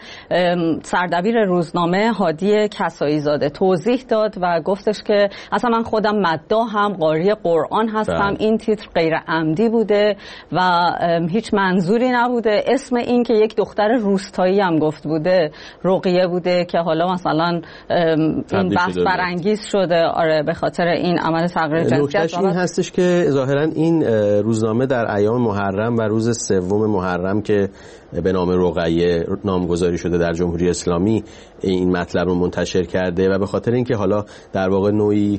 سردبیر روزنامه هادی کسایی زاده توضیح داد و گفتش که اصلا من خودم مداحم، قاری قرآن هستم، این تیتر غیر عمدی بوده و هیچ منظوری نبوده. اسم این که یک دختر روستایی هم گفت بوده رقیه بوده که حالا مثلا این بحث برانگیز شده آره به خاطر این عمل تغییر جنسیت. این هستش که ظاهرا این روزنامه در ایام محرم و روز 3 محرم که به نام رقیه نامگذاری شده در جمهوری اسلامی این مطلب رو منتشر کرده و به خاطر اینکه حالا در واقع نوعی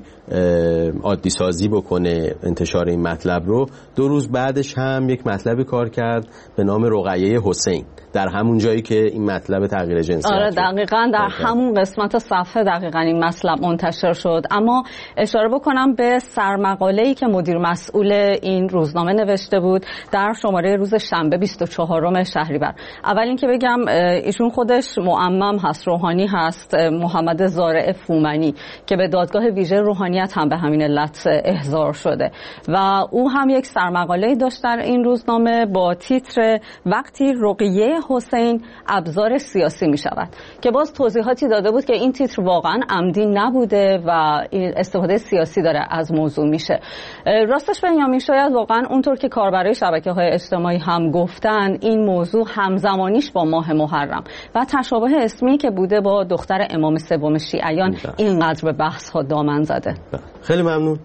عادی سازی بکنه انتشار این مطلب رو، 2 روز بعدش هم یک مطلبی کار کرد به نام رقیه حسین در همون جایی که این مطلب تغییر جنسیت آره دقیقاً در همون قسمت صفحه دقیقاً این مطلب منتشر شد. اما اشاره بکنم به سرمقاله‌ای که مدیر مسئول این روزنامه نوشته بود در شماره روز شنبه 24 شهریور. اول اینکه بگم ایشون خودش معمم هست، روحانی هست، محمد زارع فومنی که به دادگاه ویژه روحانیت هم به همین علت احضار شده و او هم یک سرمقاله‌ای داشت در این روزنامه با تیتر وقتی رقیه حسین ابزار سیاسی می شود که باز توضیحاتی داده بود که این تیتر واقعا عمدی نبوده و استفاده سیاسی داره از موضوع میشه. راستش بنیامین شاید واقعا اونطور که کاربرای شبکه‌های اجتماعی هم گفتن این موضوع همزمانیش با ماه محرم و تشابه اسمی که بوده با دختر امام 3 شیعیان اینقدر به بحث ها دامن زده. خیلی ممنون.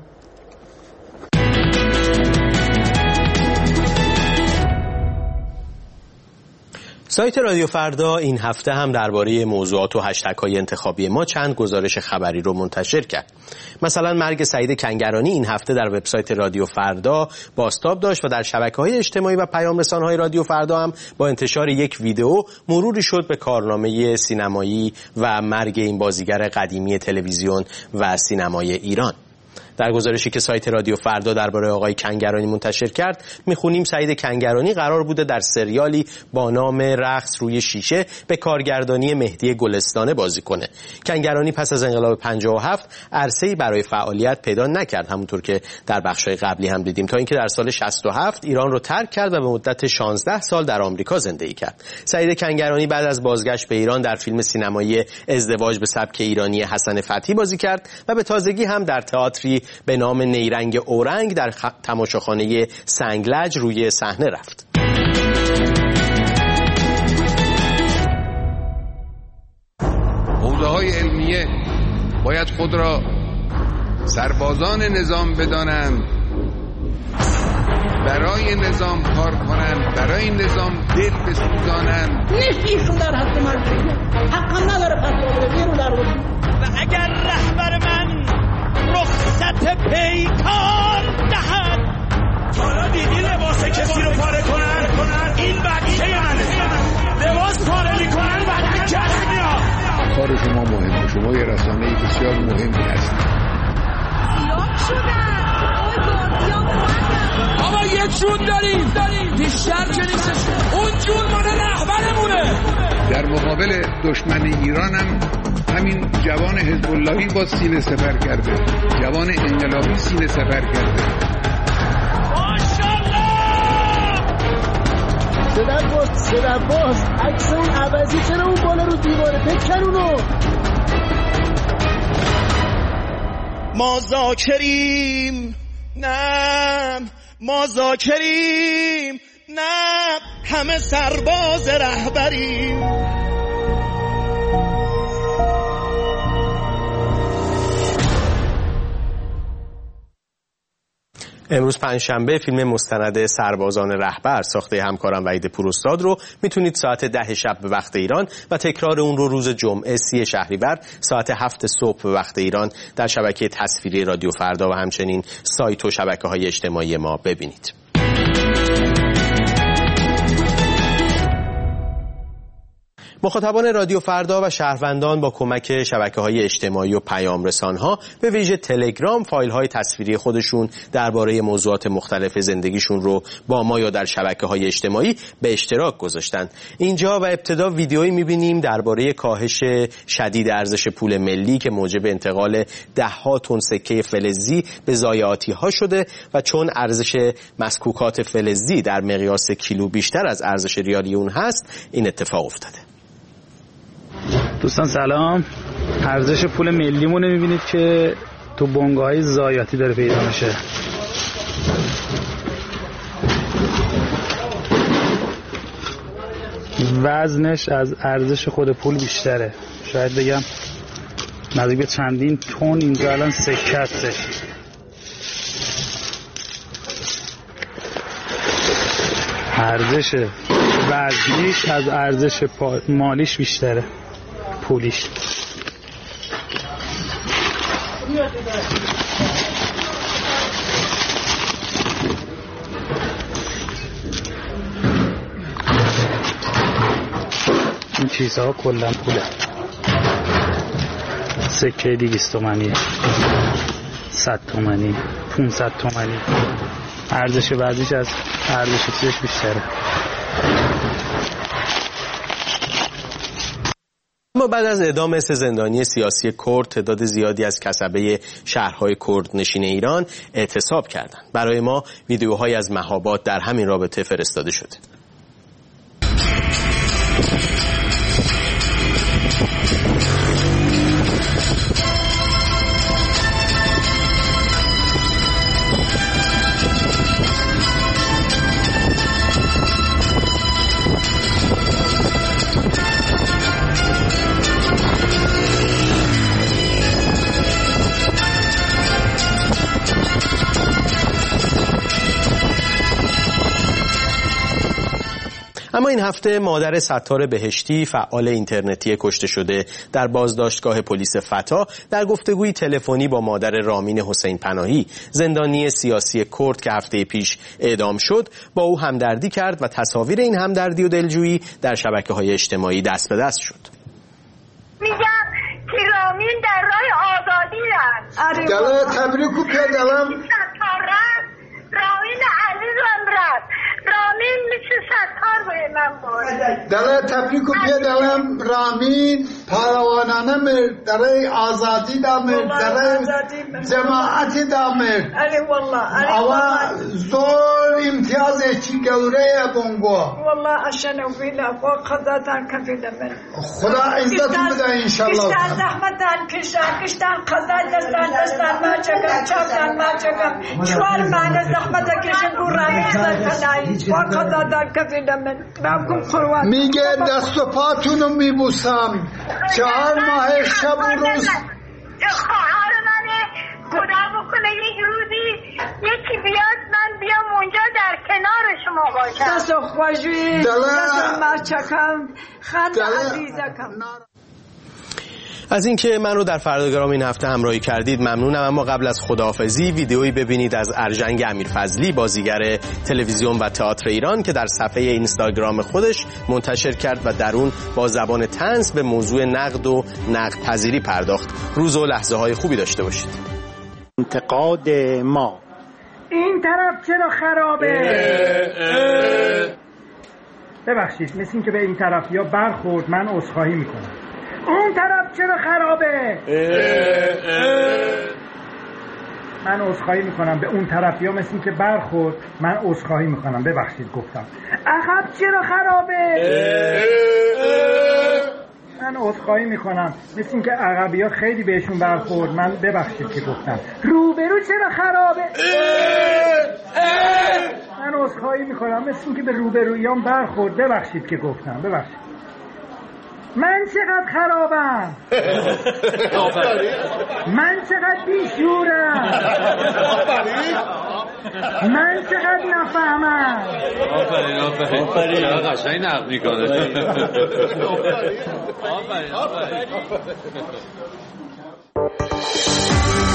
سایت رادیو فردا این هفته هم درباره موضوعات و هشتگ‌های انتخابی ما چند گزارش خبری رو منتشر کرد. مثلا مرگ سعید کنگرانی این هفته در وبسایت رادیو فردا بازتاب داشت و در شبکه‌های اجتماعی و پیام رسان‌های رادیو فردا هم با انتشار یک ویدئو مروری شد به کارنامه سینمایی و مرگ این بازیگر قدیمی تلویزیون و سینمای ایران. در گزارشی که سایت رادیو فردا درباره آقای کنگرانی منتشر کرد میخونیم سعید کنگرانی قرار بوده در سریالی با نام رقص روی شیشه به کارگردانی مهدی گلستانه بازی کنه. کنگرانی پس از انقلاب 57 عرصه‌ای برای فعالیت پیدا نکرد، همونطور که در بخش‌های قبلی هم دیدیم، تا اینکه در سال 67 ایران رو ترک کرد و به مدت 16 سال در آمریکا زندگی کرد. سعید کنگرانی بعد از بازگشت به ایران در فیلم سینمایی ازدواج به سبک ایرانی حسن فتحی بازی کرد و به تازگی هم در تئاتری به نام نیرنگ اورنگ در تماشاخانه سنگلج روی صحنه رفت. حوزه‌های علمیه باید خود را سربازان نظام بدانند، برای نظام کار کنند، برای نظام دل بسوزانند. نیست ایشون در حق من حقا نداره فتوا بده، بیرون در بود. و اگر رهبر من رخصت پیکار دهد، حالا دیدی لباس کسی رو پاره کنن؟ این بچه منه، لباس پاره میکنن بعد کسی میاد. کار شما مهمه، شما یه رسانه‌ای بسیار مهمی هستید. سیاه شدن آقا یه جون داریم بیشتر که نیستش، اون جون مال رهبرمونه. در مقابل دشمن ایران هم همین جوان حزب اللهی با سینه سپر کرده، جوان انقلابی سینه سپر کرده. صدر باز عکس اون عوضی چرا اون بالا رو دیواره بکن اونو. ما ذاکریم نه، ما ذاکریم نه، همه سرباز رهبریم. امروز پنجشنبه فیلم مستند سربازان رهبر ساخته همکارم وحید پوراستاد رو میتونید ساعت 10 شب به وقت ایران و تکرار اون رو روز جمعه 30 شهریور ساعت 7 صبح به وقت ایران در شبکه تصویری رادیو فردا و همچنین سایت و شبکه‌های اجتماعی ما ببینید. مخاطبان رادیو فردا و شهروندان با کمک شبکه‌های اجتماعی و پیام رسان‌ها به ویژه تلگرام فایل‌های تصویری خودشون درباره موضوعات مختلف زندگیشون رو با ما یا در شبکه‌های اجتماعی به اشتراک گذاشتن. اینجا و ابتدا ویدیویی می‌بینیم درباره کاهش شدید ارزش پول ملی که موجب انتقال ده‌ها تن سکه فلزی به ضایعاتی‌ها شده و چون ارزش مسکوکات فلزی در مقیاس کیلو بیشتر از ارزش ریالی اون هست، این اتفاق افتاده. دوستان سلام، ارزش پول ملیمون رو می‌بینید که تو بنگاه‌های ضایعاتی داره پیدا میشه. وزنش از ارزش خود پول بیشتره، شاید بگم نزدیک به چندین تن اینجا الان سکه هستش. ارزش وزنیش از ارزش مالیش بیشتره، پولیش. این چیزها کلا پوله. سکه 200 تومانی، 100 تومانی، 500 تومانی، ارزش بعدیش از ارزش چیزش بیشتره. اما بعد از اعدام 3 زندانی سیاسی کرد، تعداد زیادی از کسبه شهرهای کرد نشین ایران اعتصاب کردند. برای ما ویدیوهایی از مهابات در همین رابطه فرستاده شده. اما این هفته مادر ستار بهشتی، فعال اینترنتی کشته شده در بازداشتگاه پلیس فتا، در گفتگوی تلفنی با مادر رامین حسین پناهی، زندانی سیاسی کرد که هفته پیش اعدام شد، با او همدردی کرد و تصاویر این همدردی و دلجویی در شبکه‌های اجتماعی دست به دست شد. میگم که رامین در راه آزادی رفت. دلت تبریک و پیدلم. رامین عزیزم رفت. رامین مثل ستار به من بود. دلت تبریک و پیدلم. رامین پروانانه مرد، درای آزادی دا مرد، درای جماعتی دا مرد. علی والله. اما زور امتیاز چی گوره بونگو. والله اشنو فیلا فوق خداتان کفیل من. خدا عزتون بده انشالله. کشتن زحمتان کشتن قضا دستان ما چکم چاپتان ما چکم چوار معنی زحمت کشن رو رامین زدنایی فوق خداتان کفیل من. بابکم خروان. میگه دست و پاتونو میبوسم. 4 ماه شب و روز. خواهر منه، خدا بکنه یک روزی یکی بیاد من بیام اونجا در کنار شما باشم. دست خوشوی، دست مرچکم، خند عزیزکم. از اینکه من رو در فرداگرام این هفته همراهی کردید ممنونم. اما قبل از خداحافظی ویدئویی ببینید از ارژنگ امیرفضلی، بازیگر تلویزیون و تئاتر ایران، که در صفحه اینستاگرام خودش منتشر کرد و در اون با زبان طنز به موضوع نقد و نقدپذیری پرداخت. روز و لحظه های خوبی داشته باشید. انتقاد ما این طرف چرا خرابه؟ ببخشید مثل این که به این طرفی ها برخورد، من عذرخواهی میکنم. اون طرف چرا خرابه؟ من عذرخواهی میکنم. به اون طرفی ها مثل این که برخورد، من عذرخواهی میکنم. ببخشید گفتم. عقب چرا خرابه؟ من عذرخواهی میکنم. مثل این که عقبی ها خیلی بهشون برخورد، من ببخشید که گفتم. روبرو چرا خرابه؟ من عذرخواهی میکنم. مثل این که به روبرویام برخورد، ببخشید که گفتم. ببخشید. من چقدر خرابم؟ من چقدر بیشورم؟ من چقدر نفهمم؟ آفرین قشنگ نقد میکنه. آفرین